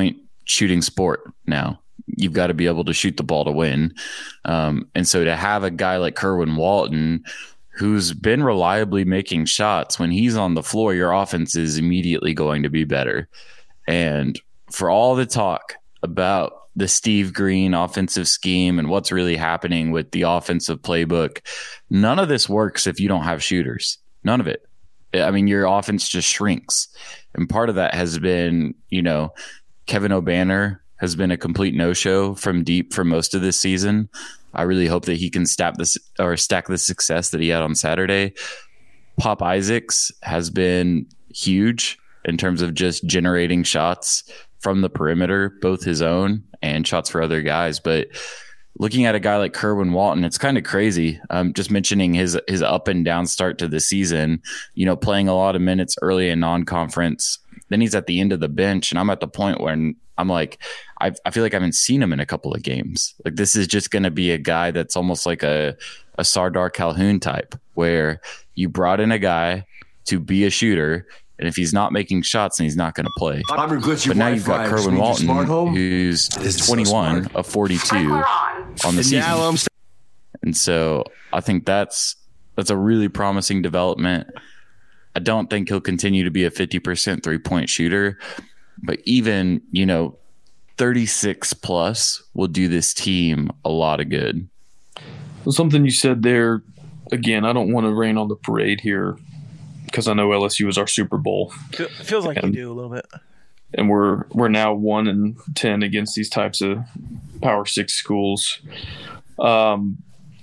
shooting sport now. You've got to be able to shoot the ball to win. Um, and so to have a guy like Kerwin Walton, who's been reliably making shots, when he's on the floor, your offense is immediately going to be better. And for all the talk about the Steve Green offensive scheme and what's really happening with the offensive playbook, none of this works if you don't have shooters. None of it. I mean, your offense just shrinks. And part of that has been, you know, Kevin O'Banner has been a complete no-show from deep for most of this season. I really hope that he can stack this or stack the success that he had on Saturday. Pop Isaacs has been huge in terms of just generating shots from the perimeter, both his own and shots for other guys. But looking at a guy like Kerwin Walton, it's kind of crazy. Um, just mentioning his his up and down start to the season, you know, playing a lot of minutes early in non-conference. Then he's at the end of the bench, and I'm at the point where I'm like, I, I feel like I haven't seen him in a couple of games. Like, this is just going to be a guy that's almost like a, a Sardar Calhoun type, where you brought in a guy to be a shooter, and if he's not making shots, then he's not going to play. But now you've got Kerwin Walton, who's twenty-one so of forty-two on the season. And so I think that's that's a really promising development. I don't think he'll continue to be a fifty percent three-point shooter, but even, you know, thirty-six plus will do this team a lot of good. Well, something you said there, again, I don't want to rain on the parade here because I know L S U is our Super Bowl. It feels like and, you do a little bit. And we're we're now one and ten against these types of Power Six schools. Um,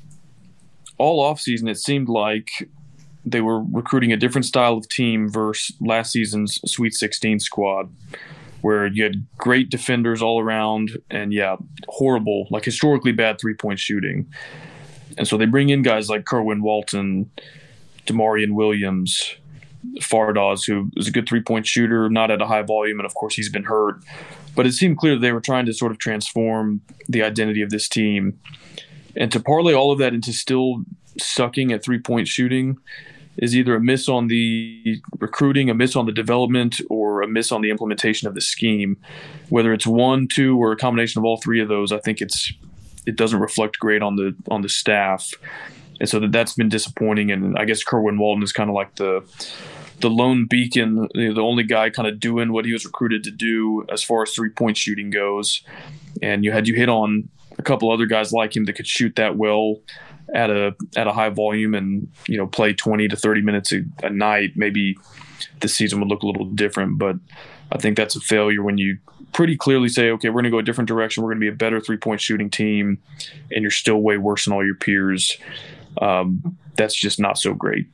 all offseason, it seemed like they were recruiting a different style of team versus last season's Sweet sixteen squad, where you had great defenders all around and, yeah, horrible, like historically bad three-point shooting. And so they bring in guys like Kerwin Walton, Demarion Williams, Fardaws, who is a good three-point shooter, not at a high volume, and, of course, he's been hurt. But it seemed clear that they were trying to sort of transform the identity of this team. And to parlay all of that into still sucking at three-point shooting is either a miss on the recruiting, a miss on the development, or a miss on the implementation of the scheme. Whether it's one, two, or a combination of all three of those, I think it's it doesn't reflect great on the on the staff, and so that that's been disappointing. And I guess Kerwin Walton is kind of like the the lone beacon, the only guy kind of doing what he was recruited to do as far as three-point shooting goes. And you had you hit on a couple other guys like him that could shoot that well at a at a high volume and, you know, play twenty to thirty minutes a, a night. Maybe this season would look a little different, but I think that's a failure when you pretty clearly say, okay, we're going to go a different direction. We're going to be a better three-point shooting team, and you're still way worse than all your peers. Um, that's just not so great.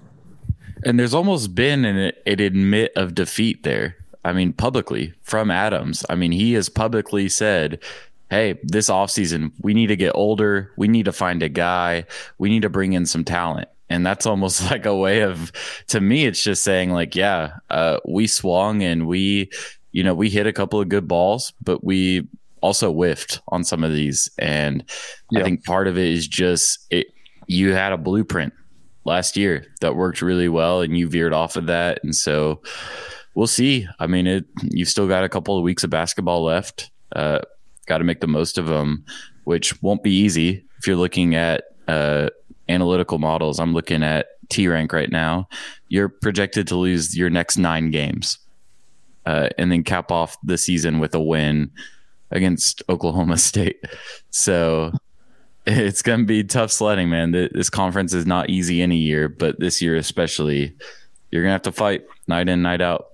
And there's almost been an, an admit of defeat there. I mean, publicly from Adams. I mean, he has publicly said, hey, this offseason, we need to get older. We need to find a guy. We need to bring in some talent. And that's almost like a way of, to me, it's just saying like, yeah, uh, we swung and we, you know, we hit a couple of good balls, but we also whiffed on some of these. And yeah. I think part of it is just it, you had a blueprint last year that worked really well and you veered off of that. And so we'll see. I mean, it, you've still got a couple of weeks of basketball left. Uh, got to make the most of them, which won't be easy if you're looking at uh, analytical models. I'm looking at T-Rank right now. You're projected to lose your next nine games uh, and then cap off the season with a win against Oklahoma State. So it's going to be tough sledding, man. This conference is not easy any year, but this year especially, you're going to have to fight night in, night out.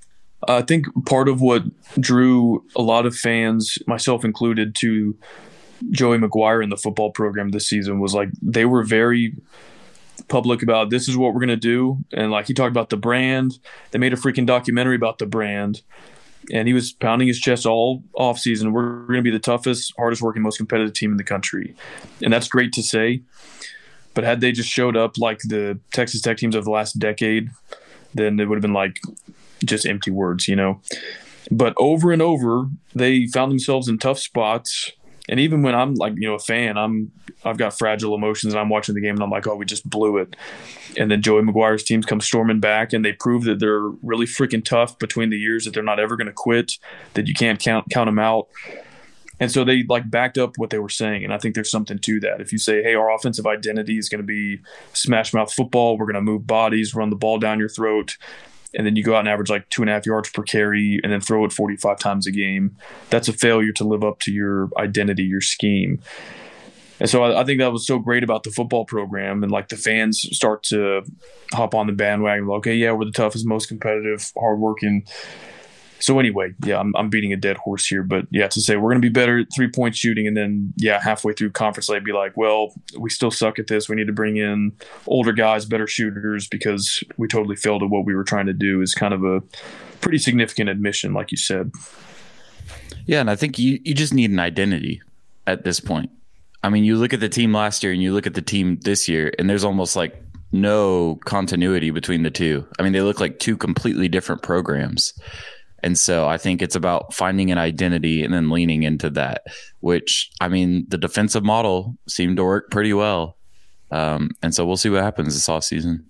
I think part of what drew a lot of fans, myself included, to Joey McGuire in the football program this season was like they were very public about this is what we're going to do. And like he talked about the brand. They made a freaking documentary about the brand. And he was pounding his chest all offseason. We're going to be the toughest, hardest working, most competitive team in the country. And that's great to say. But had they just showed up like the Texas Tech teams of the last decade, then it would have been like just empty words, you know. But over and over, they found themselves in tough spots. And even when I'm like, you know, a fan, I'm I've got fragile emotions, and I'm watching the game, and I'm like, oh, we just blew it. And then Joey Maguire's teams come storming back, and they prove that they're really freaking tough between the years, that they're not ever going to quit, that you can't count count them out. And so they like backed up what they were saying, and I think there's something to that. If you say, hey, our offensive identity is going to be smash mouth football, we're going to move bodies, run the ball down your throat, and then you go out and average like two and a half yards per carry and then throw it forty-five times a game, that's a failure to live up to your identity, your scheme. And so I, I think that was so great about the football program, and like the fans start to hop on the bandwagon. Like, okay, yeah, we're the toughest, most competitive, hardworking. So anyway, yeah, I'm, I'm beating a dead horse here, but yeah, to say we're going to be better at three-point shooting, and then yeah, halfway through conference play, be like, well, we still suck at this. We need to bring in older guys, better shooters, because we totally failed at what we were trying to do, is kind of a pretty significant admission, like you said. Yeah, and I think you, you just need an identity at this point. I mean, you look at the team last year and you look at the team this year, and there's almost like no continuity between the two. I mean, they look like two completely different programs. And so I think it's about finding an identity and then leaning into that, which, I mean, the defensive model seemed to work pretty well. Um, and so we'll see what happens this offseason.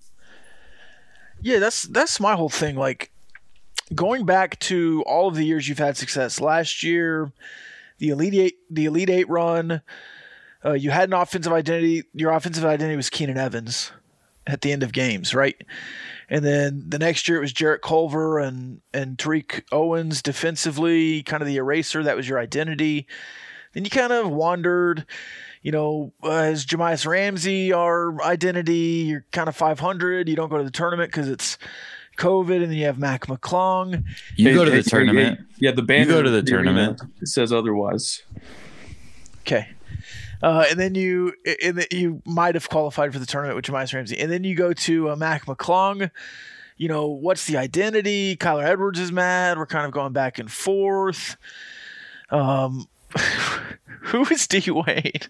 Yeah, that's that's my whole thing. Like, going back to all of the years you've had success, last year, the Elite Eight, the Elite Eight run, uh, you had an offensive identity. Your offensive identity was Keenan Evans at the end of games, right? And then the next year it was Jarrett Culver and, and Tariq Owens defensively, kind of the eraser. That was your identity. Then you kind of wandered, you know, uh, as Jahmias Ramsey, our identity, you're kind of five hundred. You don't go to the tournament because it's COVID, and then you have Mac McClung. You Hey, go to hey, the tournament. Yeah, the band. You go to the tournament. It says otherwise. Okay. Uh, and then you and then you might have qualified for the tournament with Jahmias Ramsey. And then you go to uh, Mac McClung. You know, what's the identity? Kyler Edwards is mad. We're kind of going back and forth. Um, who is D Wade?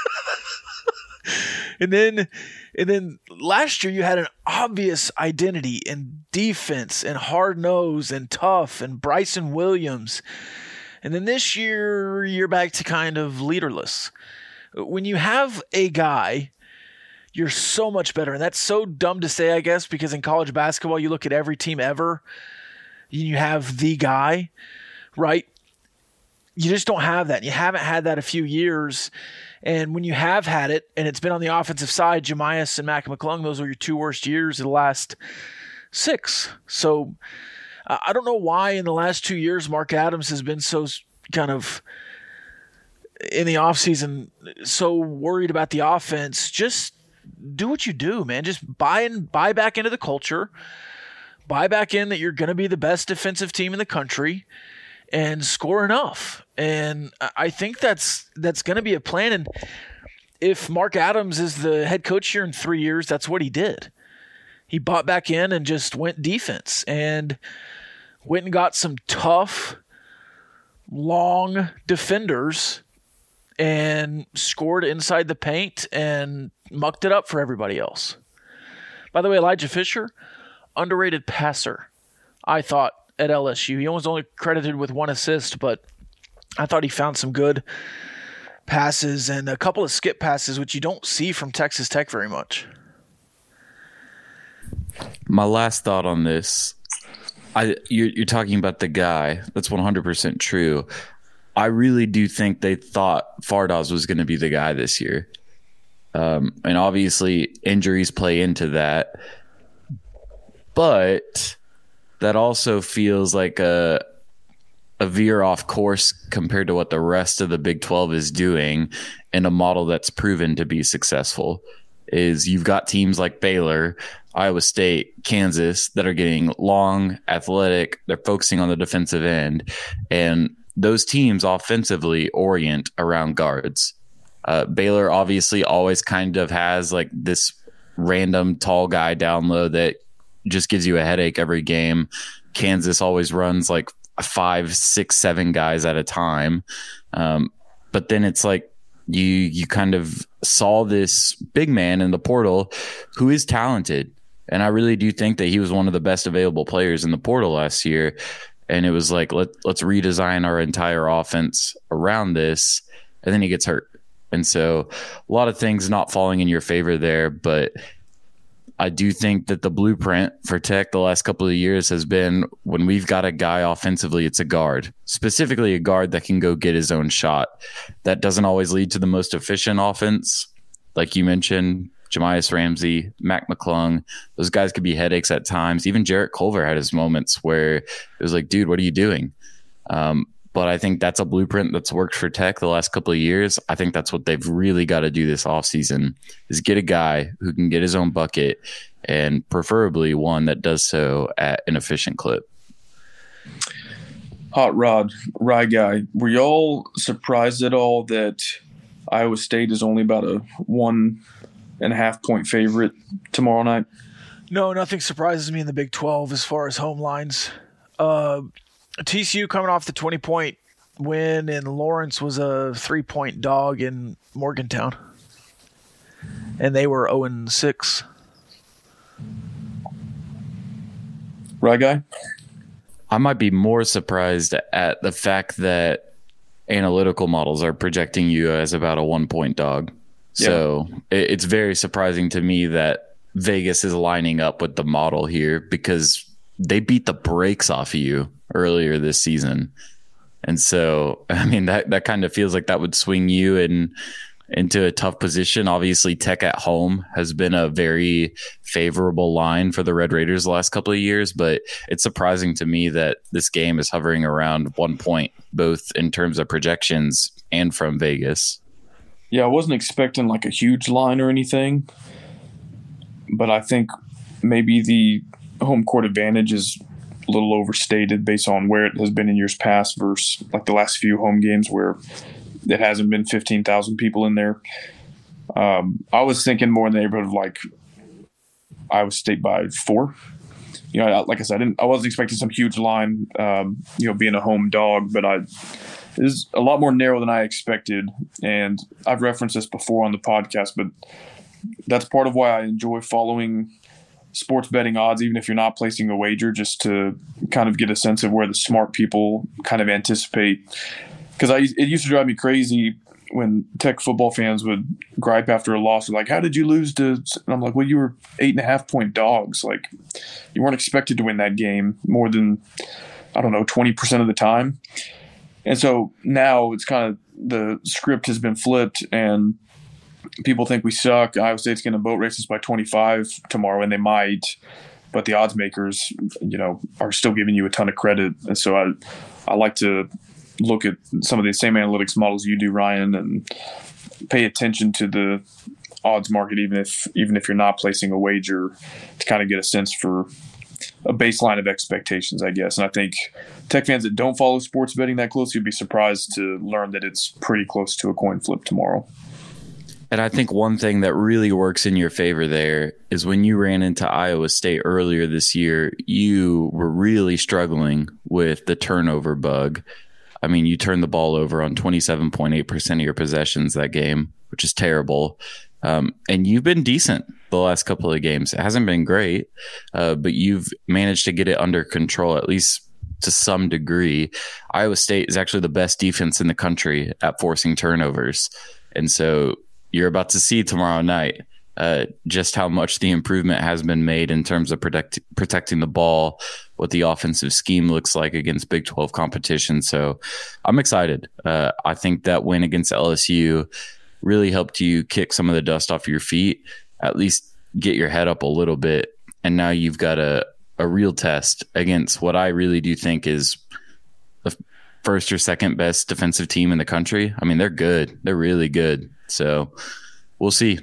and then and then last year you had an obvious identity in defense and hard nose and tough and Bryson Williams. And then this year you're back to kind of leaderless. When you have a guy, you're so much better. And that's so dumb to say, I guess, because in college basketball, you look at every team ever, and you have the guy, right? You just don't have that. You haven't had that a few years. And when you have had it, and it's been on the offensive side, Jahmias and Mac McClung, those are your two worst years of the last six. So uh, I don't know why in the last two years Mark Adams has been so kind of – in the offseason, so worried about the offense. Just do what you do, man. Just buy and buy back into the culture. Buy back in that you're going to be the best defensive team in the country and score enough. And I think that's that's going to be a plan. And if Mark Adams is the head coach here in three years, that's what he did. He bought back in and just went defense and went and got some tough, long defenders and scored inside the paint and mucked it up for everybody else. By the way, Elijah Fisher, underrated passer, I thought, at L S U. He was only credited with one assist, but I thought he found some good passes and a couple of skip passes, which you don't see from Texas Tech very much. My last thought on this, I you're, you're talking about the guy. That's one hundred percent true. I really do think they thought Fardaws was going to be the guy this year. Um, and obviously injuries play into that. But that also feels like a, a veer off course compared to what the rest of the Big twelve is doing in a model that's proven to be successful. Is you've got teams like Baylor, Iowa State, Kansas that are getting long, athletic. They're focusing on the defensive end. And those teams offensively orient around guards. Uh, Baylor obviously always kind of has like this random tall guy down low that just gives you a headache every game. Kansas always runs like five, six, seven guys at a time. Um, but then it's like you you kind of saw this big man in the portal who is talented. And I really do think that he was one of the best available players in the portal last year. And it was like, let, let's redesign our entire offense around this. And then he gets hurt. And so a lot of things not falling in your favor there, but I do think that the blueprint for Tech the last couple of years has been when we've got a guy offensively, it's a guard, specifically a guard that can go get his own shot. That doesn't always lead to the most efficient offense. Like you mentioned, Jamias Ramsey, Mac McClung, those guys could be headaches at times. Even Jarrett Culver had his moments where it was like, dude, what are you doing? Um, But I think that's a blueprint that's worked for Tech the last couple of years. I think that's what they've really got to do this offseason is get a guy who can get his own bucket and preferably one that does so at an efficient clip. Hot Rod, Rye Guy, were y'all surprised at all that Iowa State is only about a one and a half point favorite tomorrow night? No, nothing surprises me in the Big twelve as far as home lines. Uh, T C U coming off the twenty-point win, and Lawrence was a three-point dog in Morgantown. And they were oh and six. Right, Guy? I might be more surprised at the fact that analytical models are projecting you as about a one-point dog. Yeah. So it, it's very surprising to me that Vegas is lining up with the model here because they beat the brakes off of you earlier this season. And so, I mean, that, that kind of feels like that would swing you in, into a tough position. Obviously, Tech at home has been a very favorable line for the Red Raiders the last couple of years, but it's surprising to me that this game is hovering around one point, both in terms of projections and from Vegas. Yeah, I wasn't expecting like a huge line or anything, but I think maybe the home court advantage is a little overstated based on where it has been in years past versus like the last few home games where it hasn't been fifteen thousand people in there. Um, I was thinking more in the neighborhood of like Iowa State by four. You know, like I said, I, didn't, I wasn't expecting some huge line, um, you know, being a home dog, but I it is a lot more narrow than I expected. And I've referenced this before on the podcast, but that's part of why I enjoy following sports betting odds, even if you're not placing a wager, just to kind of get a sense of where the smart people kind of anticipate. Because I, it used to drive me crazy when Tech football fans would gripe after a loss, like, how did you lose to? And I'm like, well, you were eight and a half point dogs. Like, you weren't expected to win that game more than, I don't know, twenty percent of the time. And so now it's kind of the script has been flipped and people think we suck. Iowa State's going to boat race us by twenty-five tomorrow, and they might. But the odds makers, you know, are still giving you a ton of credit. And so I, I like to look at some of the same analytics models you do, Ryan, and pay attention to the odds market, even if even if you're not placing a wager, to kind of get a sense for a baseline of expectations, I guess. And I think Tech fans that don't follow sports betting that closely would be surprised to learn that it's pretty close to a coin flip tomorrow. And I think one thing that really works in your favor there is when you ran into Iowa State earlier this year, you were really struggling with the turnover bug. I mean, you turned the ball over on twenty-seven point eight percent of your possessions that game, which is terrible. Um, and you've been decent the last couple of games. It hasn't been great, uh, but you've managed to get it under control, at least to some degree. Iowa State is actually the best defense in the country at forcing turnovers. And so you're about to see tomorrow night uh, just how much the improvement has been made in terms of protect, protecting the ball, what the offensive scheme looks like against Big twelve competition. So I'm excited. Uh, I think that win against L S U really helped you kick some of the dust off your feet, at least get your head up a little bit. And now you've got a, a real test against what I really do think is the first or second best defensive team in the country. I mean, they're good. They're really good. So we'll see.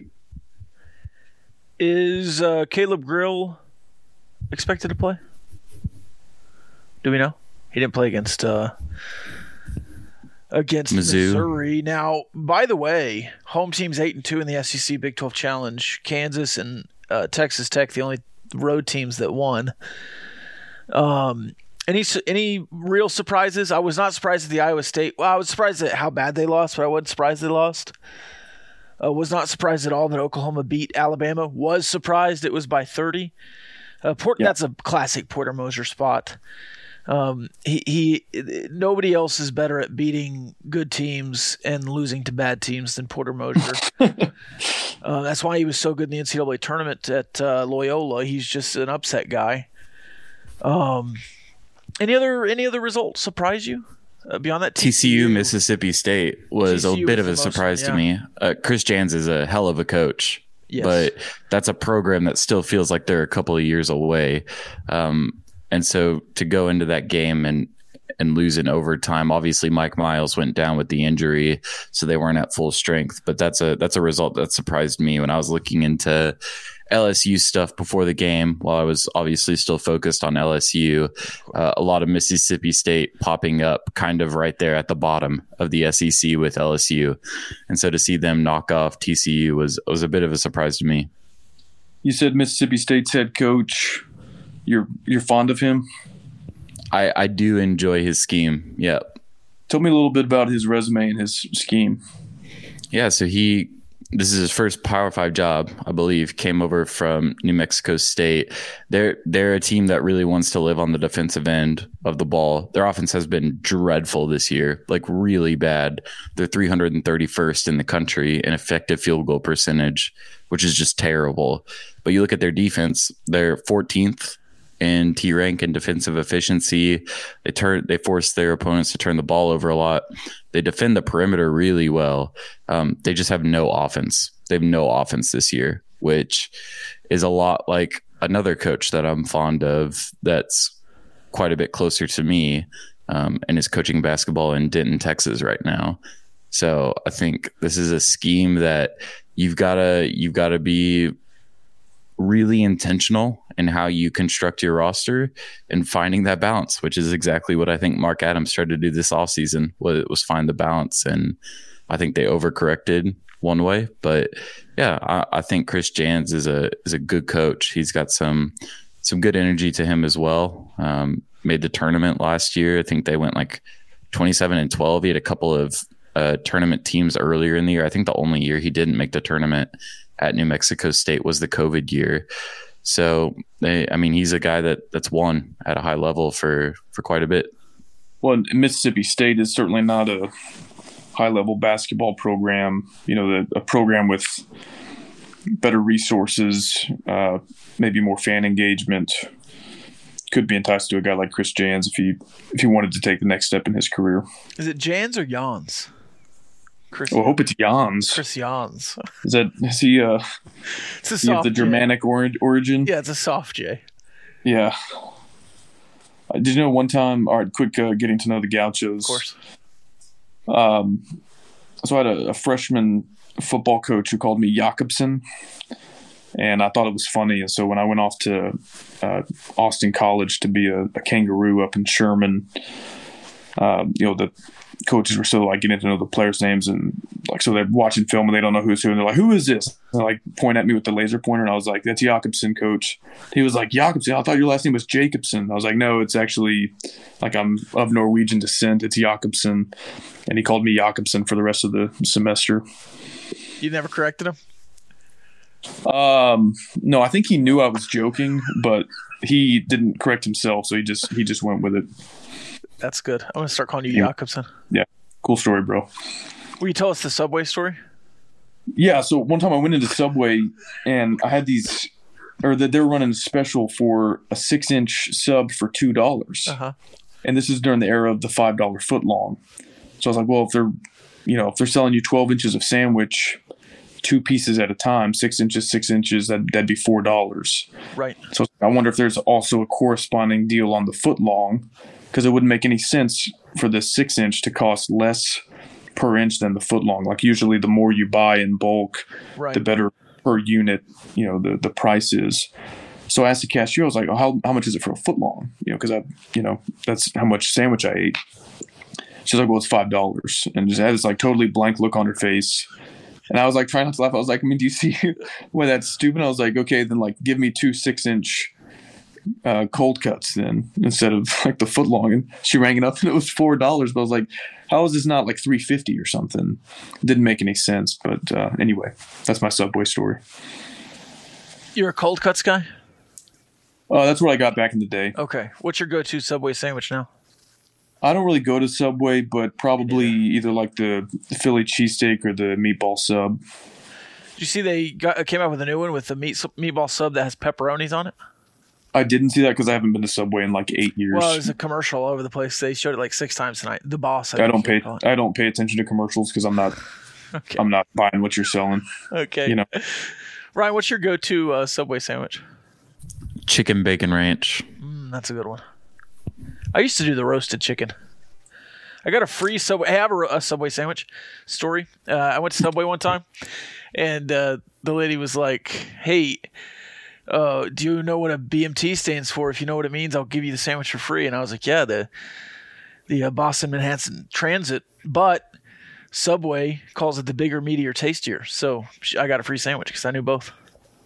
Is uh, Caleb Grill expected to play? Do we know? He didn't play against uh, against Mizzou. Missouri. Now, by the way, home team's eight and two in the S E C Big twelve Challenge. Kansas and uh, Texas Tech, the only road teams that won. Um, any any real surprises? I was not surprised at the Iowa State. Well, I was surprised at how bad they lost, but I wasn't surprised they lost. Uh, was not surprised at all that Oklahoma beat Alabama. Was surprised it was by thirty. Uh, Port, yeah. That's a classic Porter Moser spot. Um, he, he nobody else is better at beating good teams and losing to bad teams than Porter Moser. uh, that's why he was so good in the N C double A tournament at uh, Loyola. He's just an upset guy. Um, any other any other results surprise you uh, beyond that? T C U Mississippi State was T C U a bit was of a the most- surprise yeah. to me. Uh, Chris Jans is a hell of a coach. Yes. But that's a program that still feels like they're a couple of years away. Um, and so to go into that game and and lose in overtime, obviously Mike Miles went down with the injury, so they weren't at full strength. But that's a that's a result that surprised me when I was looking into L S U stuff before the game. While I was obviously still focused on L S U, uh, a lot of Mississippi State popping up kind of right there at the bottom of the S E C with L S U. And so to see them knock off T C U was was a bit of a surprise to me. You said Mississippi State's head coach. You're you're fond of him? I, I do enjoy his scheme. Yeah. Tell me a little bit about his resume and his scheme. Yeah, so he this is his first Power Five job, I believe. Came over from New Mexico State. They're they're a team that really wants to live on the defensive end of the ball. Their offense has been dreadful this year, like really bad. They're three hundred thirty-first in the country in effective field goal percentage, which is just terrible. But you look at their defense, they're fourteenth in T rank in defensive efficiency. They turn they force their opponents to turn the ball over a lot. They defend the perimeter really well. Um, they just have no offense. They have no offense this year, which is a lot like another coach that I'm fond of that's quite a bit closer to me um, and is coaching basketball in Denton, Texas right now. So I think this is a scheme that you've gotta you've gotta be really intentional in how you construct your roster and finding that balance, which is exactly what I think Mark Adams tried to do this offseason, was, was find the balance. And I think they overcorrected one way. But yeah, I, I think Chris Jans is a is a good coach. He's got some some good energy to him as well. Um, made the tournament last year. I think they went like twenty-seven and twelve. He had a couple of uh, tournament teams earlier in the year. I think the only year he didn't make the tournament at New Mexico State was the COVID year. So, they, I mean, he's a guy that that's won at a high level for, for quite a bit. Well, Mississippi State is certainly not a high-level basketball program. You know, the, a program with better resources, uh, maybe more fan engagement, could be enticed to a guy like Chris Jans if he if he wanted to take the next step in his career. Is it Jans or Jans? Chris, well, I hope it's Jans. Chris Jans. Is that is he? Uh, it's a he have soft the Germanic or- origin. Yeah, it's a soft J. Yeah. Uh, did you know one time? All right, quick uh, getting to know the Gauchos. Of course. Um, so I had a, a freshman football coach who called me Jakobsen, and I thought it was funny. And so when I went off to uh, Austin College to be a, a kangaroo up in Sherman, uh, you know, the coaches were still like getting to know the players' names, and like so they're watching film and they don't know who's who, and they're like, "Who is this?" And they like point at me with the laser pointer, and I was like, "That's Jakobsen, coach." He was like, "Jakobsen, I thought your last name was Jacobson." I was like, "No, it's actually like I'm of Norwegian descent. It's Jakobsen," and he called me Jakobsen for the rest of the semester. You never corrected him? Um, no, I think he knew I was joking, but he didn't correct himself, so he just he just went with it. That's good. I'm going to start calling you Yeah. Jakobsen. Yeah. Cool story, bro. Will you tell us the Subway story? Yeah. So one time I went into Subway and I had these, or that they were running a special for a six inch sub for two dollars. Uh-huh. And this is during the era of the five dollar foot long. So I was like, well, if they're, you know, if they're selling you twelve inches of sandwich, two pieces at a time, six inches, six inches, that, that'd be four dollars. Right. So I wonder if there's also a corresponding deal on the foot long, because it wouldn't make any sense for the six inch to cost less per inch than the foot long. Like usually the more you buy in bulk, Right. the better per unit, you know, the, the price is. So I asked the cashier, I was like, oh, how, how much is it for a foot long? You know, because I, you know, that's how much sandwich I ate. She's like, well, it's five dollars. And just had this like totally blank look on her face. And I was like, trying not to laugh. I was like, I mean, do you see why that's stupid? I was like, okay, then like give me two six inch uh, cold cuts then instead of like the foot long. And she rang it up and it was four dollars. But I was like, how is this not like three fifty or something? It didn't make any sense. But uh, anyway, that's my Subway story. You're a cold cuts guy? Uh, that's what I got back in the day. Okay. What's your go-to Subway sandwich now? I don't really go to Subway, but probably yeah. either like the, the Philly cheesesteak or the meatball sub. Did you see they got, came out with a new one with the meat meatball sub that has pepperonis on it? I didn't see that because I haven't been to Subway in like eight years. Well, there's a commercial all over the place. They showed it like six times tonight. The Boss. I, I don't pay. I don't pay attention to commercials because I'm not. Okay. I'm not buying what you're selling. Okay. You know, Ryan, what's your go-to uh, Subway sandwich? Chicken bacon ranch. Mm, that's a good one. I used to do the roasted chicken. I got a free Subway. I have a, a Subway sandwich story. Uh, I went to Subway one time, and uh, the lady was like, "Hey, uh, do you know what a B M T stands for? If you know what it means, I'll give you the sandwich for free." And I was like, "Yeah, the the uh, Boston Manhattan Transit, but Subway calls it the bigger, meatier, tastier." So I got a free sandwich because I knew both.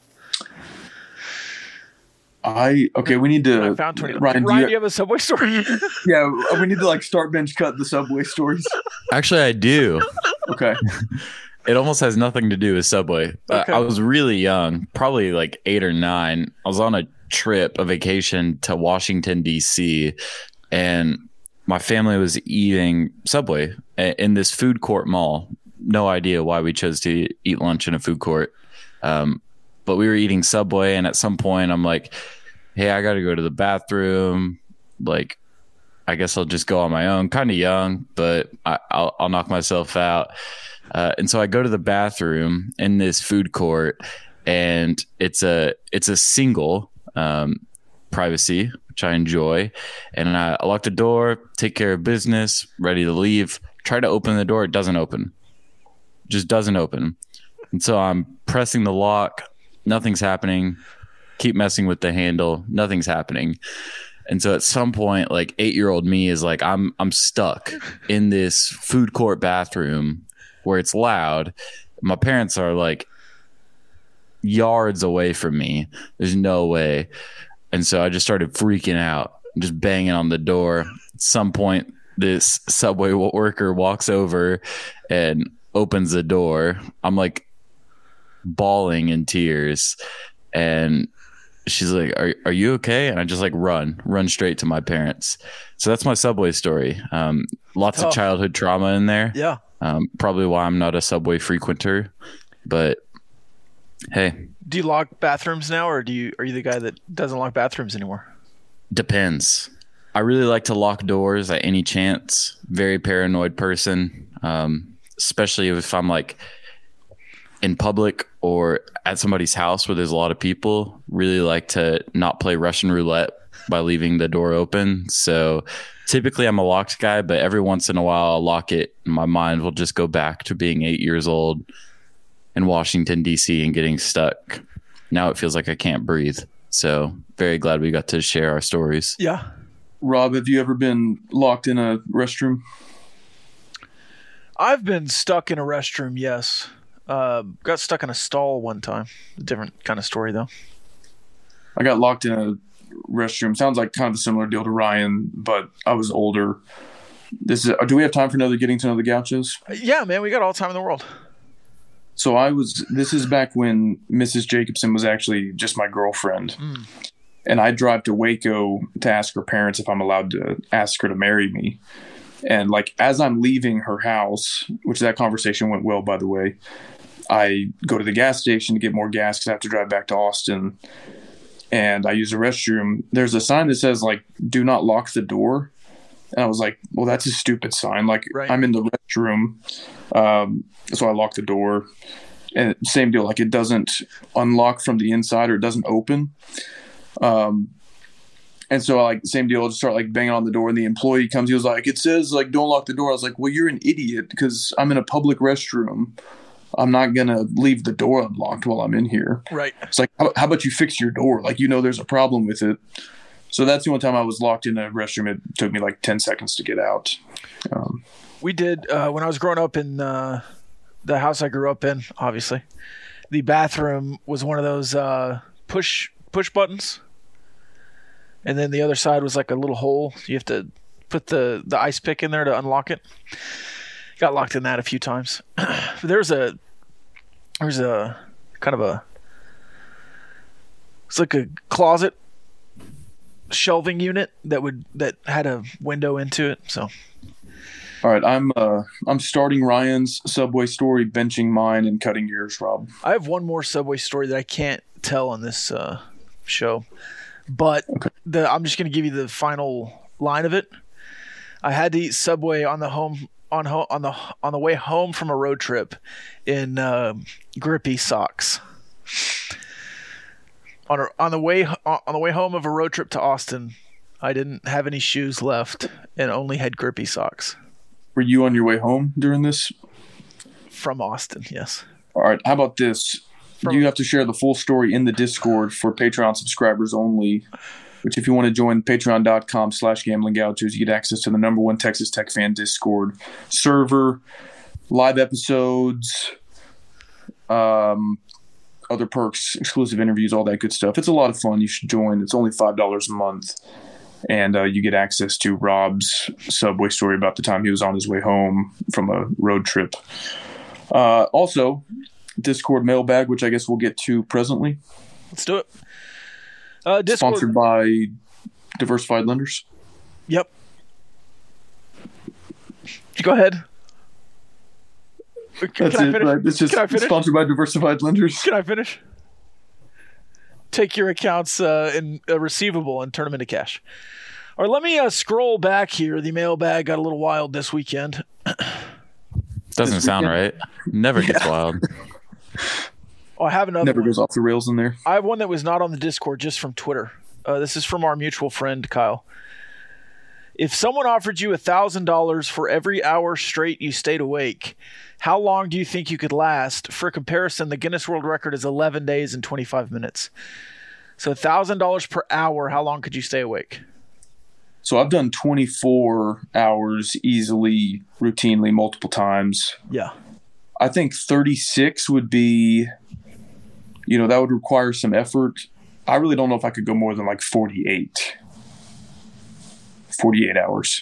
I okay. We need to. I found twenty. Ryan, Ryan, do you, do you have a Subway story? Yeah, we need to like start bench cut the Subway stories. Actually, I do. Okay. It almost has nothing to do with Subway. Okay. Uh, I was really young, probably like eight or nine. I was on a trip, a vacation to Washington, D C, and my family was eating Subway in this food court mall. No idea why we chose to eat lunch in a food court. Um, but we were eating Subway, and at some point I'm like, hey, I got to go to the bathroom. Like, I guess I'll just go on my own. Kind of young, but I, I'll, I'll knock myself out. Uh, and so I go to the bathroom in this food court, and it's a it's a single um, privacy, which I enjoy. And I, I lock the door, take care of business, ready to leave. Try to open the door, it doesn't open. Just doesn't open. And so I'm pressing the lock, nothing's happening. Keep messing with the handle, nothing's happening. And so at some point, like eight-year-old me is like, I'm I'm stuck in this food court bathroom where it's loud. My parents are like yards away from me. There's no way. And so I just started freaking out, just banging on the door. At some point, this Subway worker walks over and opens the door. I'm like bawling in tears. And she's like, are are you okay? And I just like run, run straight to my parents. So that's my Subway story. Um, lots oh. of childhood trauma in there. Yeah. Um, probably why I'm not a Subway frequenter, but hey. Do you lock bathrooms now, or do you are you the guy that doesn't lock bathrooms anymore? Depends. I really like to lock doors at any chance. Very paranoid person, um, especially if I'm like in public or at somebody's house where there's a lot of people. Really like to not play Russian roulette by leaving the door open. So typically I'm a locked guy, but every once in a while I'll lock it. And my mind will just go back to being eight years old in Washington, D C and getting stuck. Now it feels like I can't breathe. So very glad we got to share our stories. Yeah. Rob, have you ever been locked in a restroom? I've been stuck in a restroom, yes. Uh, got stuck in a stall one time. Different kind of story, though. I got locked in a restroom. Sounds like kind of a similar deal to Ryan, but I was older. This is. Do we have time for another Getting to Know the Gauchos? Yeah, man, we got all the time in the world. So I was. This is back when Missus Jacobson was actually just my girlfriend, mm. and I drive to Waco to ask her parents if I'm allowed to ask her to marry me. And like as I'm leaving her house, which that conversation went well, by the way, I go to the gas station to get more gas because I have to drive back to Austin. And I use the restroom. There's a sign that says like, do not lock the door. And I was like, well, that's a stupid sign. Like right. I'm in the restroom. Um, so I lock the door. And same deal. Like it doesn't unlock from the inside or it doesn't open. Um, and so I like same deal. I just start like banging on the door and the employee comes. He was like, it says like, don't lock the door. I was like, well, you're an idiot because I'm in a public restroom. I'm not going to leave the door unlocked while I'm in here. Right. It's like, how, how about you fix your door? Like, you know, there's a problem with it. So that's the only time I was locked in a restroom. It took me like ten seconds to get out. Um, we did, uh, when I was growing up in uh, the house I grew up in, obviously, the bathroom was one of those uh, push push buttons. And then the other side was like a little hole. You have to put the, the ice pick in there to unlock it. Got locked in that a few times. There's a, there's a kind of a, it's like a closet shelving unit that would that had a window into it. So, all right, I'm uh, I'm starting Ryan's Subway story, benching mine, and cutting yours, Rob. I have one more Subway story that I can't tell on this uh, show, but okay. the I'm just going to give you the final line of it. I had to eat Subway on the home on ho- on the on the way home from a road trip in uh, grippy socks. On a, on the way on the way home of a road trip to Austin, I didn't have any shoes left and only had grippy socks. Were you on your way home during this? From Austin, yes. All right. How about this? From, you have to share the full story in the Discord for Patreon subscribers only. Which, if you want to join patreon.com slash gambling gauchos, you get access to the number one Texas Tech fan Discord server, live episodes, um, other perks, exclusive interviews, all that good stuff. It's a lot of fun. You should join. It's only five dollars a month. And uh, you get access to Rob's Subway story about the time he was on his way home from a road trip. Uh, also, Discord mailbag, which I guess we'll get to presently. Let's do it. Uh, Discord. Sponsored by Diversified Lenders. Yep. Go ahead. Can, That's can I it, finish? right? It's just Can I finish? Sponsored by Diversified Lenders. Can I finish? Take your accounts uh, in uh, receivable and turn them into cash. All right, let me uh, scroll back here. The mailbag got a little wild this weekend. Doesn't this sound weekend? right. Never gets Yeah. wild. Oh, I have another Never one. goes off the rails in there. I have one that was not on the Discord, just from Twitter. Uh, this is from our mutual friend, Kyle. If someone offered you one thousand dollars for every hour straight you stayed awake, how long do you think you could last? For comparison, the Guinness World Record is eleven days and twenty-five minutes. So one thousand dollars per hour, how long could you stay awake? So I've done twenty-four hours easily, routinely, multiple times. Yeah. I think thirty-six would be, you know, that would require some effort. I really don't know if I could go more than like forty-eight. forty-eight hours.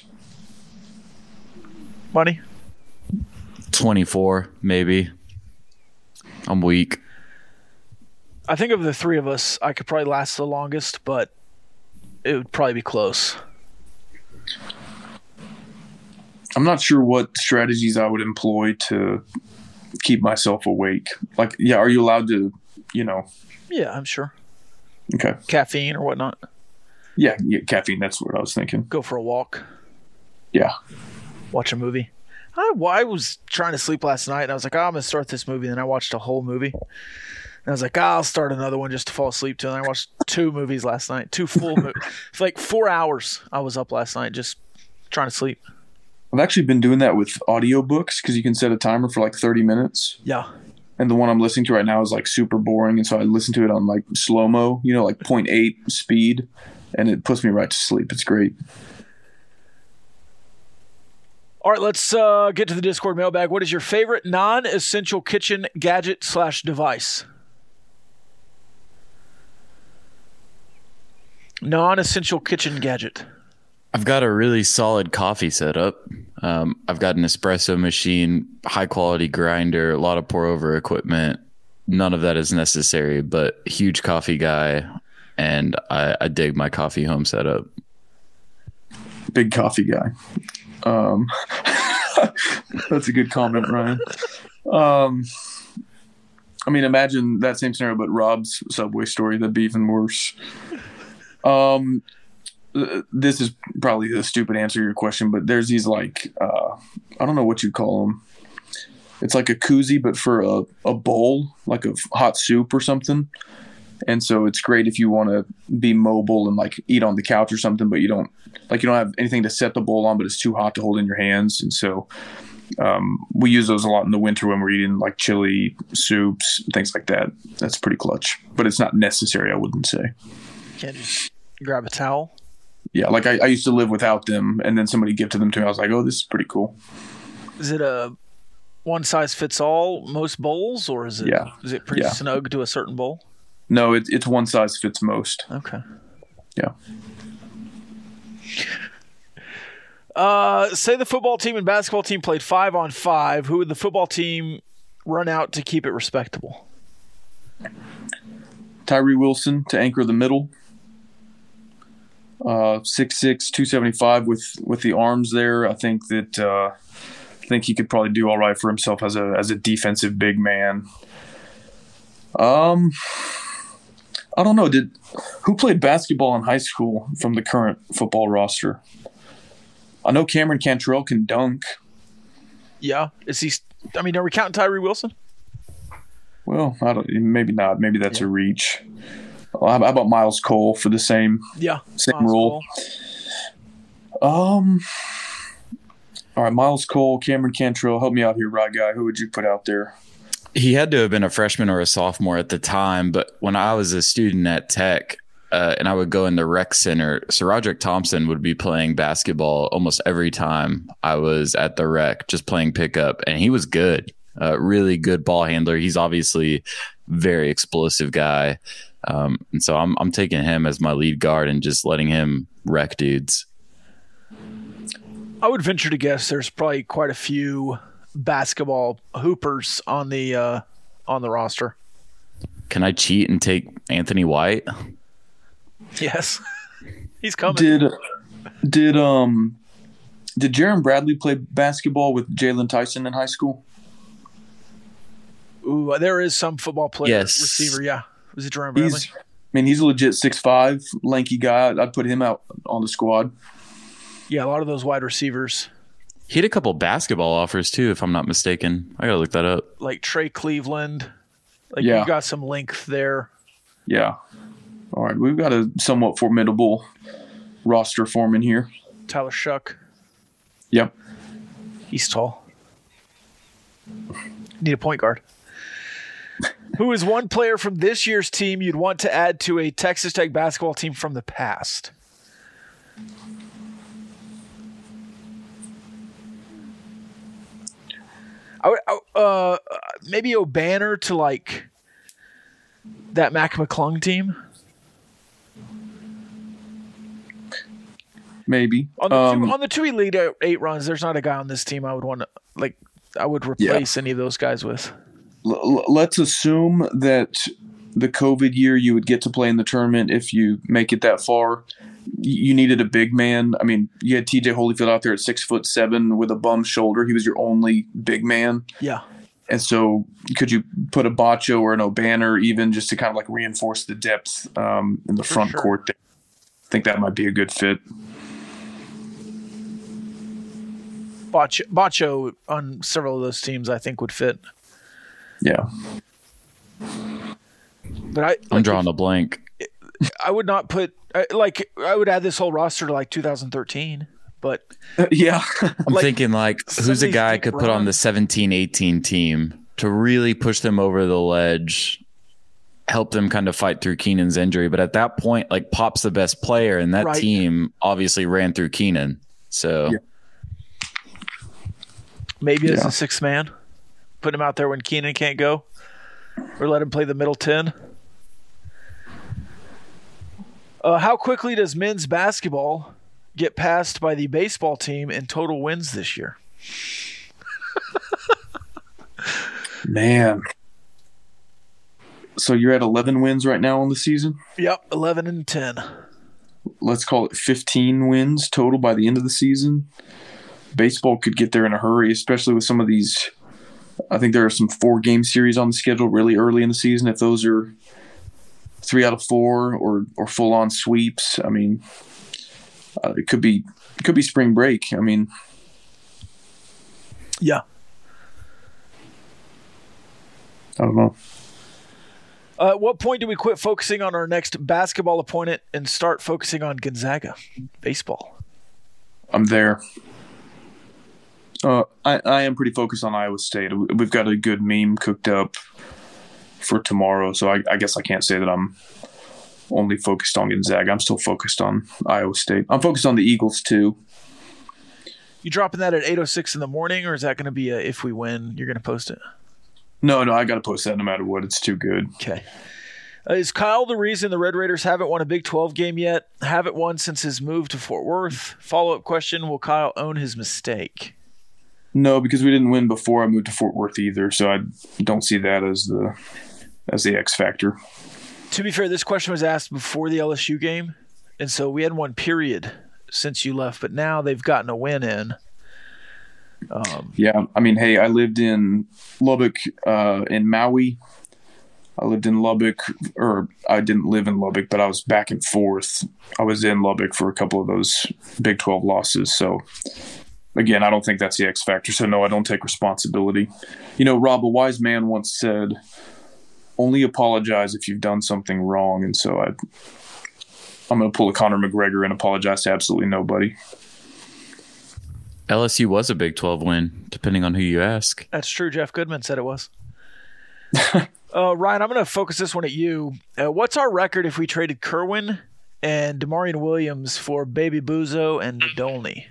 Money? twenty-four, maybe. I'm weak. I think of the three of us, I could probably last the longest, but it would probably be close. I'm not sure what strategies I would employ to keep myself awake. Like, yeah, are you allowed to, you know? Yeah, I'm sure. Okay. Caffeine or whatnot. Yeah, yeah, caffeine. That's what I was thinking. Go for a walk. Yeah. Watch a movie. I, well, I was trying to sleep last night, and I was like, oh, I'm going to start this movie. And then I watched a whole movie. And I was like, oh, I'll start another one just to fall asleep to. And I watched two movies last night. Two full movies. It's like four hours I was up last night just trying to sleep. I've actually been doing that with audiobooks because you can set a timer for like thirty minutes. Yeah. And the one I'm listening to right now is like super boring. And so I listen to it on like slow-mo, you know, like zero point eight speed. And it puts me right to sleep. It's great. All right, let's uh, get to the Discord mailbag. What is your favorite non-essential kitchen gadget slash device? Non-essential kitchen gadget. I've got a really solid coffee setup. Um, I've got an espresso machine, high quality grinder, a lot of pour over equipment. None of that is necessary, but huge coffee guy, and I, I dig my coffee home setup. Big coffee guy. Um, that's a good comment, Ryan. Um, I mean, imagine that same scenario, but Rob's Subway story. That'd be even worse. Um, this is probably a stupid answer to your question, but there's these like, uh, I don't know what you call them. It's like a koozie, but for a, a bowl, like of hot soup or something. And so it's great if you want to be mobile and like eat on the couch or something, but you don't like you don't have anything to set the bowl on, but it's too hot to hold in your hands. And so um, we use those a lot in the winter when we're eating like chili soups, things like that. That's pretty clutch, but it's not necessary, I wouldn't say. Can't just grab a towel? Yeah, like I, I used to live without them, and then somebody gifted them to me. I was like, oh, this is pretty cool. Is it a one size fits all most bowls, or is it Yeah. is it pretty Yeah. snug to a certain bowl? No, it, it's one size fits most. Okay. Yeah. Uh, say the football team and basketball team played five on five. Who would the football team run out to keep it respectable? Tyree Wilson to anchor the middle. Uh, six six, two seventy-five with, with the arms there. I think that uh, I think he could probably do all right for himself as a as a defensive big man. Um, I don't know. Did who played basketball in high school from the current football roster? I know Cameron Cantrell can dunk. Yeah, is he? I mean, are we counting Tyree Wilson? Well, I don't. Maybe not. Maybe that's yeah. a reach. How about Miles Cole for the same yeah same Miles role? Cole. Um. All right, Miles Cole, Cameron Cantrell. Help me out here, right guy. Who would you put out there? He had to have been a freshman or a sophomore at the time, but when I was a student at Tech uh, and I would go in the rec center, Sir Roderick Thompson would be playing basketball almost every time I was at the rec, just playing pickup, and he was good, uh, really good ball handler. He's obviously very explosive guy. Um, and so I'm I'm taking him as my lead guard and just letting him wreck dudes. I would venture to guess there's probably quite a few basketball hoopers on the uh, on the roster. Can I cheat and take Anthony White? Yes, he's coming. Did did um did Jaron Bradley play basketball with Jalen Tyson in high school? Ooh, there is some football player yes. receiver. Yeah. Was it Jerome Bradley? He's, I mean, he's a legit six five, lanky guy. I'd put him out on the squad. Yeah, a lot of those wide receivers. He had a couple basketball offers, too, if I'm not mistaken. I got to look that up. Like Trey Cleveland. Like, yeah. you've got some length there. Yeah. All right, we've got a somewhat formidable roster forming here. Tyler Shuck. Yep. He's tall. Need a point guard. Who is one player from this year's team you'd want to add to a Texas Tech basketball team from the past? I would, uh, maybe O'Banner to like that Mac McClung team. Maybe on the, um, two, on the two Elite Eight runs, there's not a guy on this team I would want to like. I would replace yeah. any of those guys with. Let's assume that the COVID year you would get to play in the tournament if you make it that far. You needed a big man. I mean, you had T J Holyfield out there at six foot seven with a bum shoulder. He was your only big man. Yeah. And so could you put a Bacho or an O'Banner even just to kind of like reinforce the depth um, in the For front sure. court there? I think that might be a good fit. Bacho, Bacho on several of those teams I think would fit. Yeah. But I, I'm like, drawing a blank. I would not put like I would add this whole roster to like two thousand thirteen, but uh, yeah, I'm like, thinking like who's a guy I could put on the seventeen eighteen team to really push them over the ledge, help them kind of fight through Keenan's injury. But at that point, like Pop's the best player, and that right. team obviously ran through Keenan. So yeah. maybe as yeah. a sixth man. Put him out there when Keenan can't go, or let him play the middle ten. Uh, how quickly does men's basketball get passed by the baseball team in total wins this year? Man. So you're at eleven wins right now on the season? Yep, eleven and ten. Let's call it fifteen wins total by the end of the season. Baseball could get there in a hurry, especially with some of these – I think there are some four-game series on the schedule really early in the season. If those are three out of four or or full-on sweeps, I mean, uh, it could be it could be spring break. I mean, yeah. I don't know. Uh, at what point do we quit focusing on our next basketball opponent and start focusing on Gonzaga baseball? I'm there. Uh, I, I am pretty focused on Iowa State. We've got a good meme cooked up for tomorrow, so I, I guess I can't say that I'm only focused on Gonzaga. I'm still focused on Iowa State. I'm focused on the Eagles, too. You dropping that at eight oh six in the morning, or is that going to be a if we win, you're going to post it? No, no, I got to post that no matter what. It's too good. Okay. Uh, is Kyle the reason the Red Raiders haven't won a Big twelve game yet? Haven't won since his move to Fort Worth? Follow-up question, will Kyle own his mistake? No, because we didn't win before I moved to Fort Worth either, so I don't see that as the as the X factor. To be fair, this question was asked before the L S U game, and so we had one period since you left, but now they've gotten a win in. Um, yeah, I mean, hey, I lived in Lubbock, uh, in Maui. I lived in Lubbock, or I didn't live in Lubbock, but I was back and forth. I was in Lubbock for a couple of those Big twelve losses. So, again, I don't think that's the X factor. So, no, I don't take responsibility. You know, Rob, a wise man once said, only apologize if you've done something wrong. And so I, I'm going to pull a Conor McGregor and apologize to absolutely nobody. L S U was a Big twelve win, depending on who you ask. That's true. Jeff Goodman said it was. Uh, Ryan, I'm going to focus this one at you. Uh, what's our record if we traded Kerwin and DeMarion Williams for Baby Buzo and Nadolny?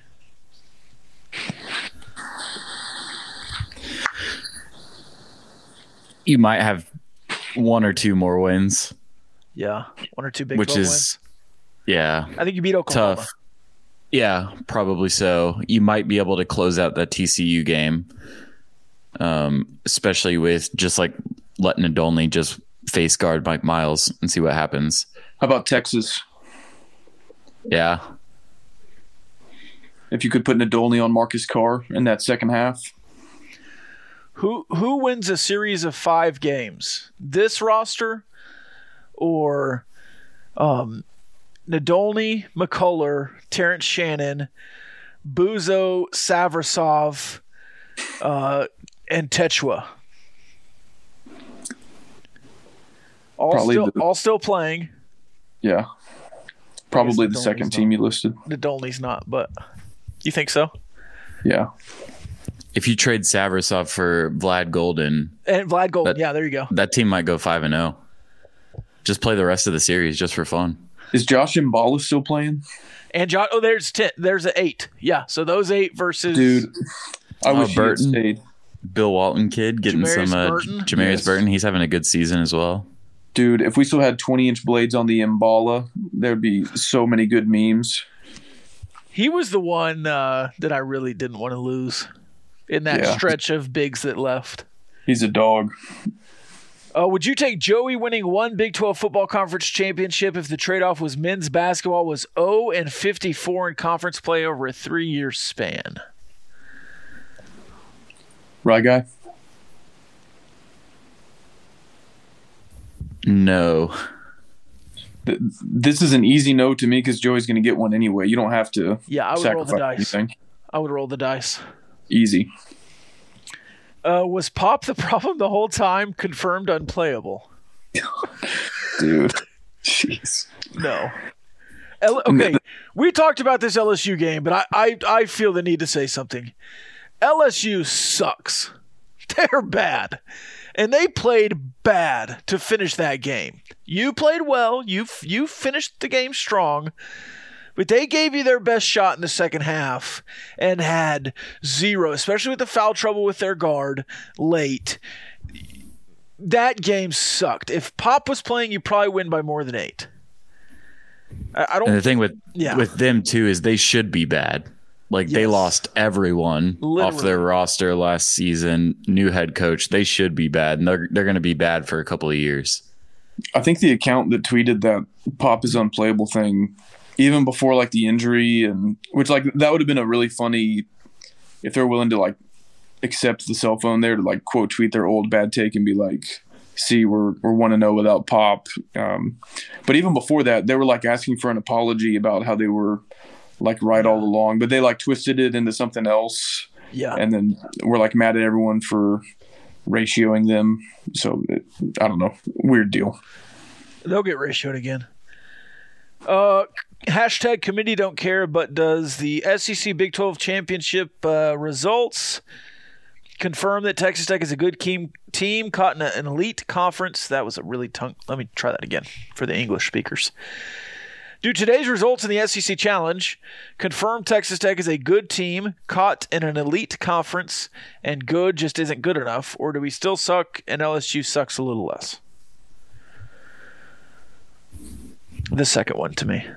You might have one or two more wins. Yeah, one or two Big which twelve is, wins. Yeah. I think you beat Oklahoma. Tough. Yeah, probably so. You might be able to close out that T C U game, um, especially with just like letting Nadolny just face guard Mike Miles and see what happens. How about Texas? Yeah. If you could put Nadolny on Marcus Carr in that second half. Who who wins a series of five games? This roster or um, Nadolny, McCullough, Terrence Shannon, Buzo, Savrasov, uh, and Techua? All Probably still the- all still playing. Yeah. Probably the Nadolny's second not. team you listed. Nadolny's not, but you think so? Yeah. If you trade Savrasov for Vlad Golden, And Vlad Golden, That- yeah, there you go. that team might go five and zero. Just play the rest of the series just for fun. Is Josh Mbala still playing? And John, oh, there's ten. There's an eight. Yeah, so those eight versus Dude, I Oh, wish he had Burton. stayed. Bill Walton kid getting Jamarius some uh, Burton? Jamarius Yes. Burton. He's having a good season as well. Dude, if we still had twenty-inch blades on the Mbala, there'd be so many good memes. He was the one uh, that I really didn't want to lose in that Yeah. stretch of bigs that left. He's a dog. Uh, would you take Joey winning one Big twelve football conference championship if the trade-off was men's basketball was oh and fifty-four in conference play over a three-year span? Right, guy? No. Th- This is an easy no to me because Joey's going to get one anyway. You don't have to Yeah, I would roll the sacrifice dice. anything. I would roll the dice. Easy. Uh, was Pop the problem the whole time? Confirmed unplayable. Dude. Jeez. No. L- okay, we talked about this L S U game, but I, I, I feel the need to say something. L S U sucks. They're bad. And they played bad to finish that game. You played well. You you finished the game strong. But they gave you their best shot in the second half and had zero, especially with the foul trouble with their guard late. That game sucked. If Pop was playing, you probably win by more than eight. I, I don't. And the thing with Yeah. with them too is they should be bad. Like they Yes. lost everyone off Literally. their roster last season. New head coach. They should be bad, and they're they're going to be bad for a couple of years. I think the account that tweeted that Pop is unplayable thing, even before like the injury, and which like that would have been a really funny if they're willing to like accept the cell phone there to like quote tweet their old bad take and be like, see, we're we're one to know without Pop. Um, but even before that, they were like asking for an apology about how they were like right all along, but they like twisted it into something else. Yeah. And then we're like mad at everyone for ratioing them. So it, I don't know. Weird deal. They'll get ratioed again. Uh, hashtag committee don't care, but does the S E C Big twelve championship uh, results confirm that Texas Tech is a good team, team caught in a, an elite conference? That was a really tongue. Let me try that again for the English speakers. Do today's results in the S E C Challenge confirm Texas Tech is a good team caught in an elite conference and good just isn't good enough, or do we still suck and L S U sucks a little less? The second one to me.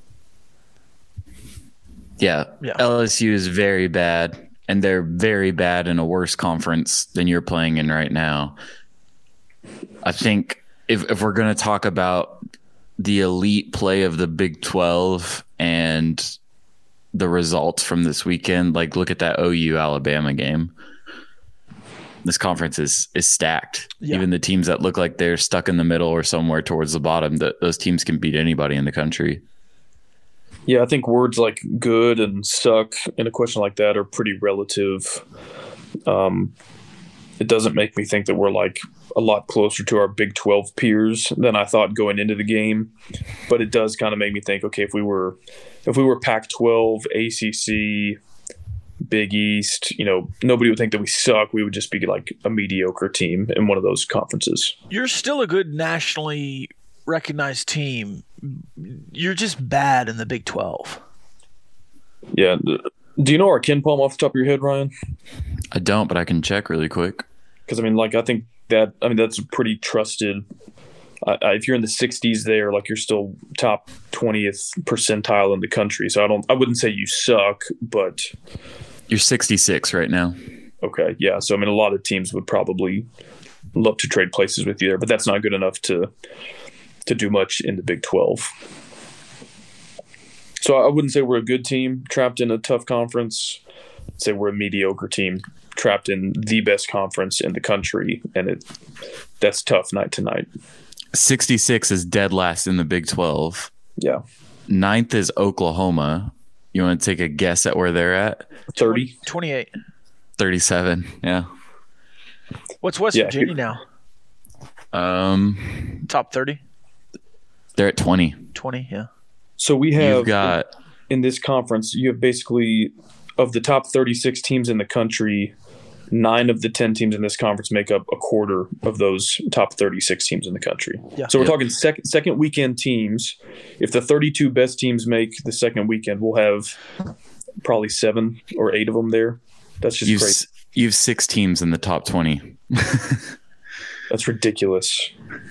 Yeah. Yeah. L S U is very bad, and they're very bad in a worse conference than you're playing in right now. I think if if we're going to talk about the elite play of the Big twelve and the results from this weekend, like look at that O U Alabama game. This conference is is stacked. Yeah. Even the teams that look like they're stuck in the middle or somewhere towards the bottom, that those teams can beat anybody in the country. Yeah, I think words like good and suck in a question like that are pretty relative. Um, it doesn't make me think that we're like a lot closer to our Big twelve peers than I thought going into the game, but it does kind of make me think, okay, if we were if we were Pac twelve, A C C, Big East, you know, nobody would think that we suck. We would just be like a mediocre team in one of those conferences. You're still a good nationally recognized team. You're just bad in the Big twelve. Yeah. Do you know our Ken Palm off the top of your head, Ryan? I don't, but I can check really quick. Because, I mean, like, I think that, I mean, that's a pretty trusted. Uh, if you're in the sixties there, like, you're still top twentieth percentile in the country. So I don't, I wouldn't say you suck, but. You're sixty-six right now. Okay. Yeah. So, I mean, a lot of teams would probably love to trade places with you there, but that's not good enough to, to do much in the Big twelve. So I wouldn't say we're a good team trapped in a tough conference. I'd say we're a mediocre team trapped in the best conference in the country, and it that's tough night to night. sixty-six is dead last in the Big twelve. Yeah. Ninth is Oklahoma. You want to take a guess at where they're at? thirty. twenty-eight. thirty-seven, yeah. What's West yeah, Virginia now? Um, Top thirty? They're at twenty. twenty, yeah. So we have You've got in this conference, you have basically of the top thirty-six teams in the country, nine of the ten teams in this conference make up a quarter of those top thirty-six teams in the country. Yeah. So we're yep. talking second second weekend teams. If the thirty-two best teams make the second weekend, we'll have probably seven or eight of them there. That's just you've, crazy. You have six teams in the top twenty. That's ridiculous.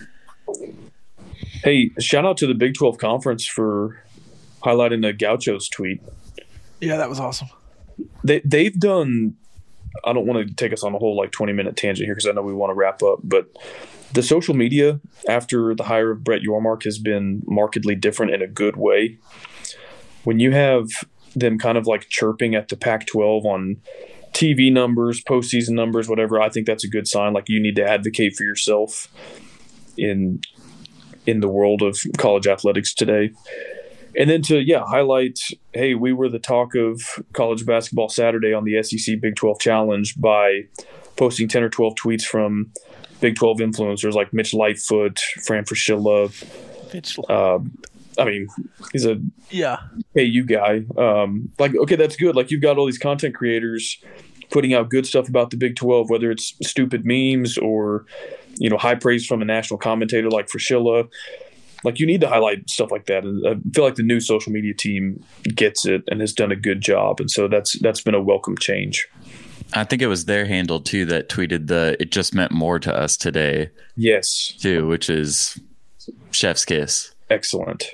Hey, shout out to the Big twelve Conference for highlighting the Gauchos tweet. Yeah, that was awesome. They, they've done – I don't want to take us on a whole like twenty-minute tangent here because I know we want to wrap up, but the social media after the hire of Brett Yormark has been markedly different in a good way. When you have them kind of like chirping at the Pac twelve on T V numbers, postseason numbers, whatever, I think that's a good sign. Like you need to advocate for yourself in – in the world of college athletics today. And then to, yeah, highlight, hey, we were the talk of college basketball Saturday on the S E C Big twelve Challenge by posting ten or twelve tweets from Big twelve influencers like Mitch Lightfoot, Fran Fraschilla. Mitch. Uh, I mean, he's a yeah A U guy. Um, like, okay, that's good. Like, you've got all these content creators putting out good stuff about the Big twelve, whether it's stupid memes or – you know, high praise from a national commentator like Fraschilla. Like, you need to highlight stuff like that. And I feel like the new social media team gets it and has done a good job. And so that's that's been a welcome change. I think it was their handle, too, that tweeted the it just meant more to us today. Yes. Too, which is chef's kiss. Excellent.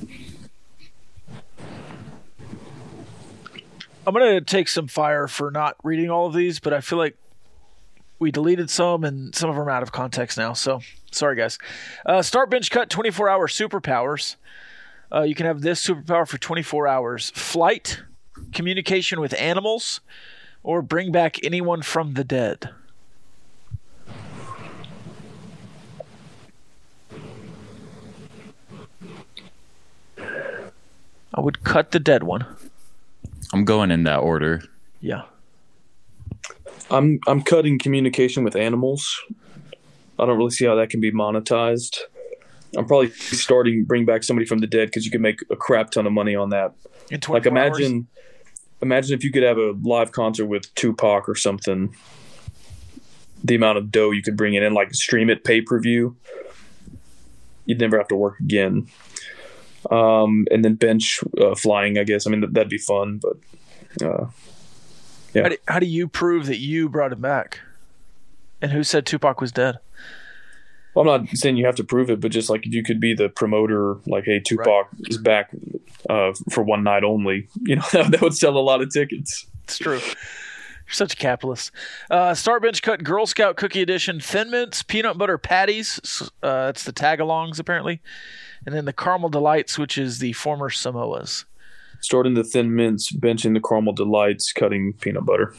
I'm going to take some fire for not reading all of these, but I feel like we deleted some, and some of them are out of context now. So, sorry, guys. Uh, start, bench, cut, twenty-four hour superpowers. Uh, you can have this superpower for twenty-four hours. Flight, communication with animals, or bring back anyone from the dead. I would cut the dead one. I'm going in that order. Yeah. I'm I'm cutting communication with animals. I don't really see how that can be monetized. I'm probably starting bring back somebody from the dead because you can make a crap ton of money on that. In like imagine, hours? imagine if you could have a live concert with Tupac or something. The amount of dough you could bring in and like stream it pay per view. You'd never have to work again. Um, and then bench uh, flying, I guess. I mean that'd be fun, but. Uh, Yeah. How do, how do you prove that you brought him back? And who said Tupac was dead? Well, I'm not saying you have to prove it, but just like if you could be the promoter, like, hey, Tupac right. is back uh, for one night only, you know, that, that would sell a lot of tickets. It's true. You're such a capitalist. Uh, Start Bench Cut Girl Scout Cookie Edition Thin Mints Peanut Butter Patties. Uh, that's the tag-alongs, apparently. And then the Caramel Delights, which is the former Samoas. Starting the Thin Mints, benching the Caramel Delights, cutting peanut butter.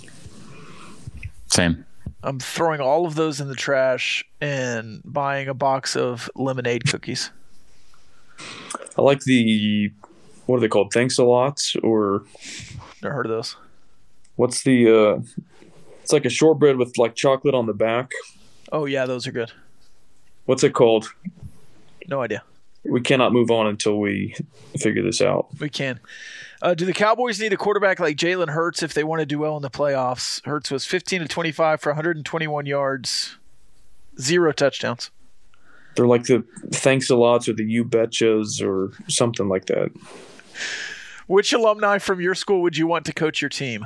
Same. I'm throwing all of those in the trash and buying a box of lemonade cookies. I like the, what are they called? Thanks a lots or never heard of those. What's the, uh, it's like a shortbread with like chocolate on the back. Oh yeah, those are good. What's it called? No idea. We cannot move on until we figure this out. We can. Uh, do the Cowboys need a quarterback like Jalen Hurts if they want to do well in the playoffs? Hurts was fifteen to twenty-five for one hundred twenty-one yards, zero touchdowns. They're like the thanks a lots or the you betchas or something like that. Which alumni from your school would you want to coach your team?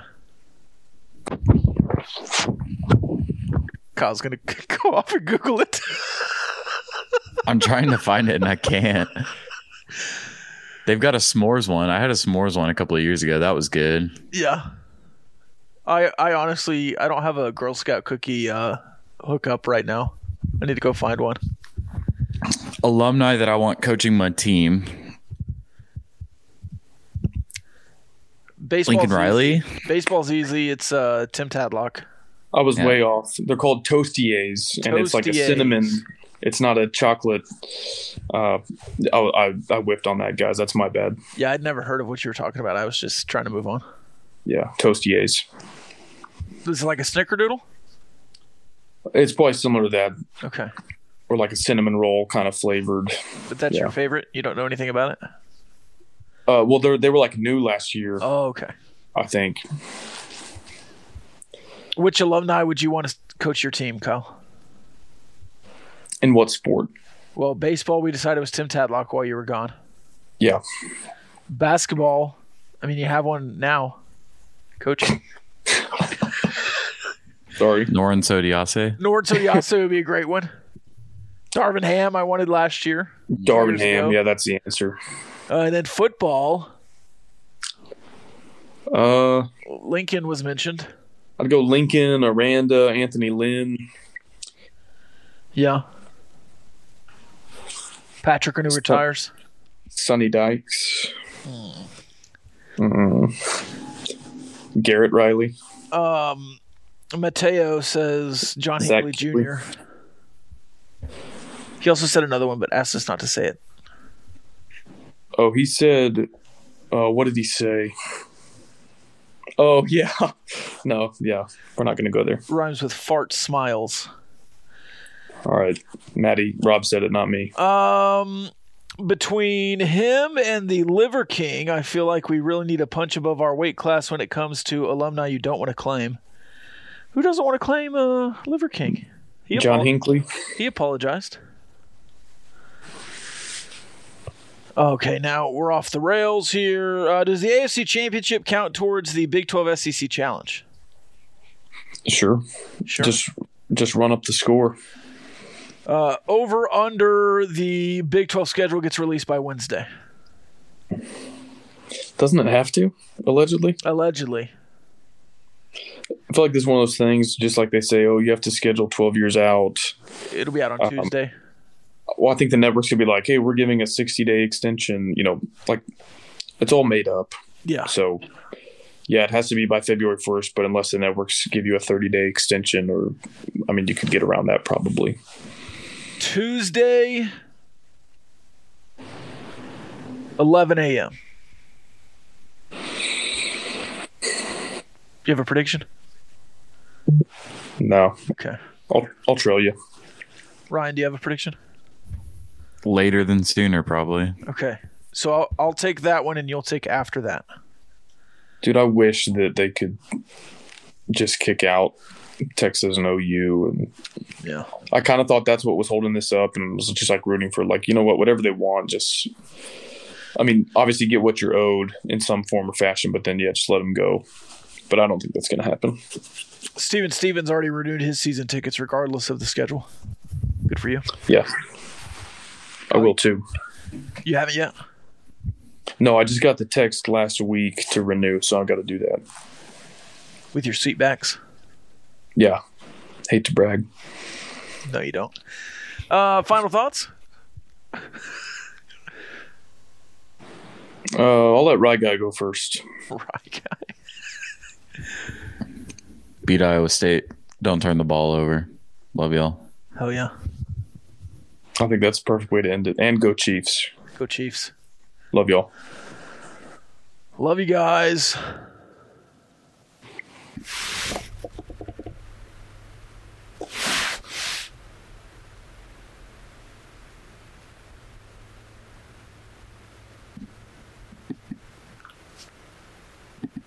Kyle's going to go off and Google it. I'm trying to find it and I can't. They've got a s'mores one. I had a s'mores one a couple of years ago. That was good. Yeah. I I honestly, I don't have a Girl Scout cookie uh, hookup right now. I need to go find one. Alumni that I want coaching my team. Baseball's Lincoln Riley. Easy. Baseball's easy. It's uh, Tim Tadlock. I was Yeah. way off. They're called Toastiers, and it's like a Toastiers. cinnamon. It's not a chocolate. Uh, I, I I whiffed on that, guys. That's my bad. Yeah, I'd never heard of what you were talking about. I was just trying to move on. Yeah, Toastiers. Is it like a snickerdoodle? It's probably similar to that, Okay. or like a cinnamon roll kind of flavored. But that's Yeah. your favorite? You don't know anything about it? Uh, well, they they were like new last year, Oh, okay. I think. Which alumni would you want to coach your team, Kyle? In what sport? Well, baseball, we decided it was Tim Tadlock while you were gone. Yeah. Basketball, I mean, you have one now. Coaching. Sorry. Norin Sodiase. Nord Sodiaso would be a great one. Darvin Ham, I wanted last year. Darvin Years Ham. ago. Yeah, that's the answer. Uh, and then football, Uh, Lincoln was mentioned. I'd go Lincoln, Aranda, Anthony Lynn. Yeah. Patrick Renew retires. Sonny Dykes. Mm. Garrett Riley. Um, Mateo says John Zach Hinckley Junior He also said another one, but asked us not to say it. Oh, he said, uh, what did he say? Oh, yeah. No, yeah. We're not going to go there. Rhymes with fart smiles. All right. Maddie, Rob said it, not me. Um, between him and the Liver King, I feel like we really need a punch above our weight class when it comes to alumni you don't want to claim. Who doesn't want to claim uh, Liver King? He John apo- Hinckley. He apologized. Okay, now we're off the rails here. Uh, does the A F C Championship count towards the Big twelve S E C Challenge? Sure. Sure. Just, just run up the score. Uh, over under the Big twelve schedule gets released by Wednesday. Doesn't it have to, allegedly? Allegedly. I feel like this is one of those things, just like they say, oh, you have to schedule twelve years out. It'll be out on Um, Tuesday. Well, I think the networks could be like, hey, we're giving a sixty-day extension. You know, like, it's all made up. Yeah. So, yeah, it has to be by February first, but unless the networks give you a thirty-day extension, or, I mean, you could get around that probably. Tuesday, eleven a.m. You have a prediction? No. Okay. I'll, I'll trail you. Ryan, do you have a prediction? Later than sooner, probably. Okay. So I'll, I'll take that one and you'll take after that. Dude, I wish that they could just kick out Texas and O U. And Yeah. I kind of thought that's what was holding this up, and was just like rooting for, like, you know what, whatever they want, just, I mean, obviously get what you're owed in some form or fashion, but then, yeah, just let them go. But I don't think that's going to happen. Steven Stevens already renewed his season tickets regardless of the schedule. Good for you. Yeah. I will too. You haven't yet? No, I just got the text last week to renew, so I've got to do that. with your seatbacks? Yeah. Hate to brag. No, you don't. Uh, final thoughts? Uh, I'll let Rye Guy go first. Rye Guy. Beat Iowa State. Don't turn the ball over. Love y'all. Hell yeah. I think that's the perfect way to end it. And go Chiefs. Go Chiefs. Love y'all. Love you guys.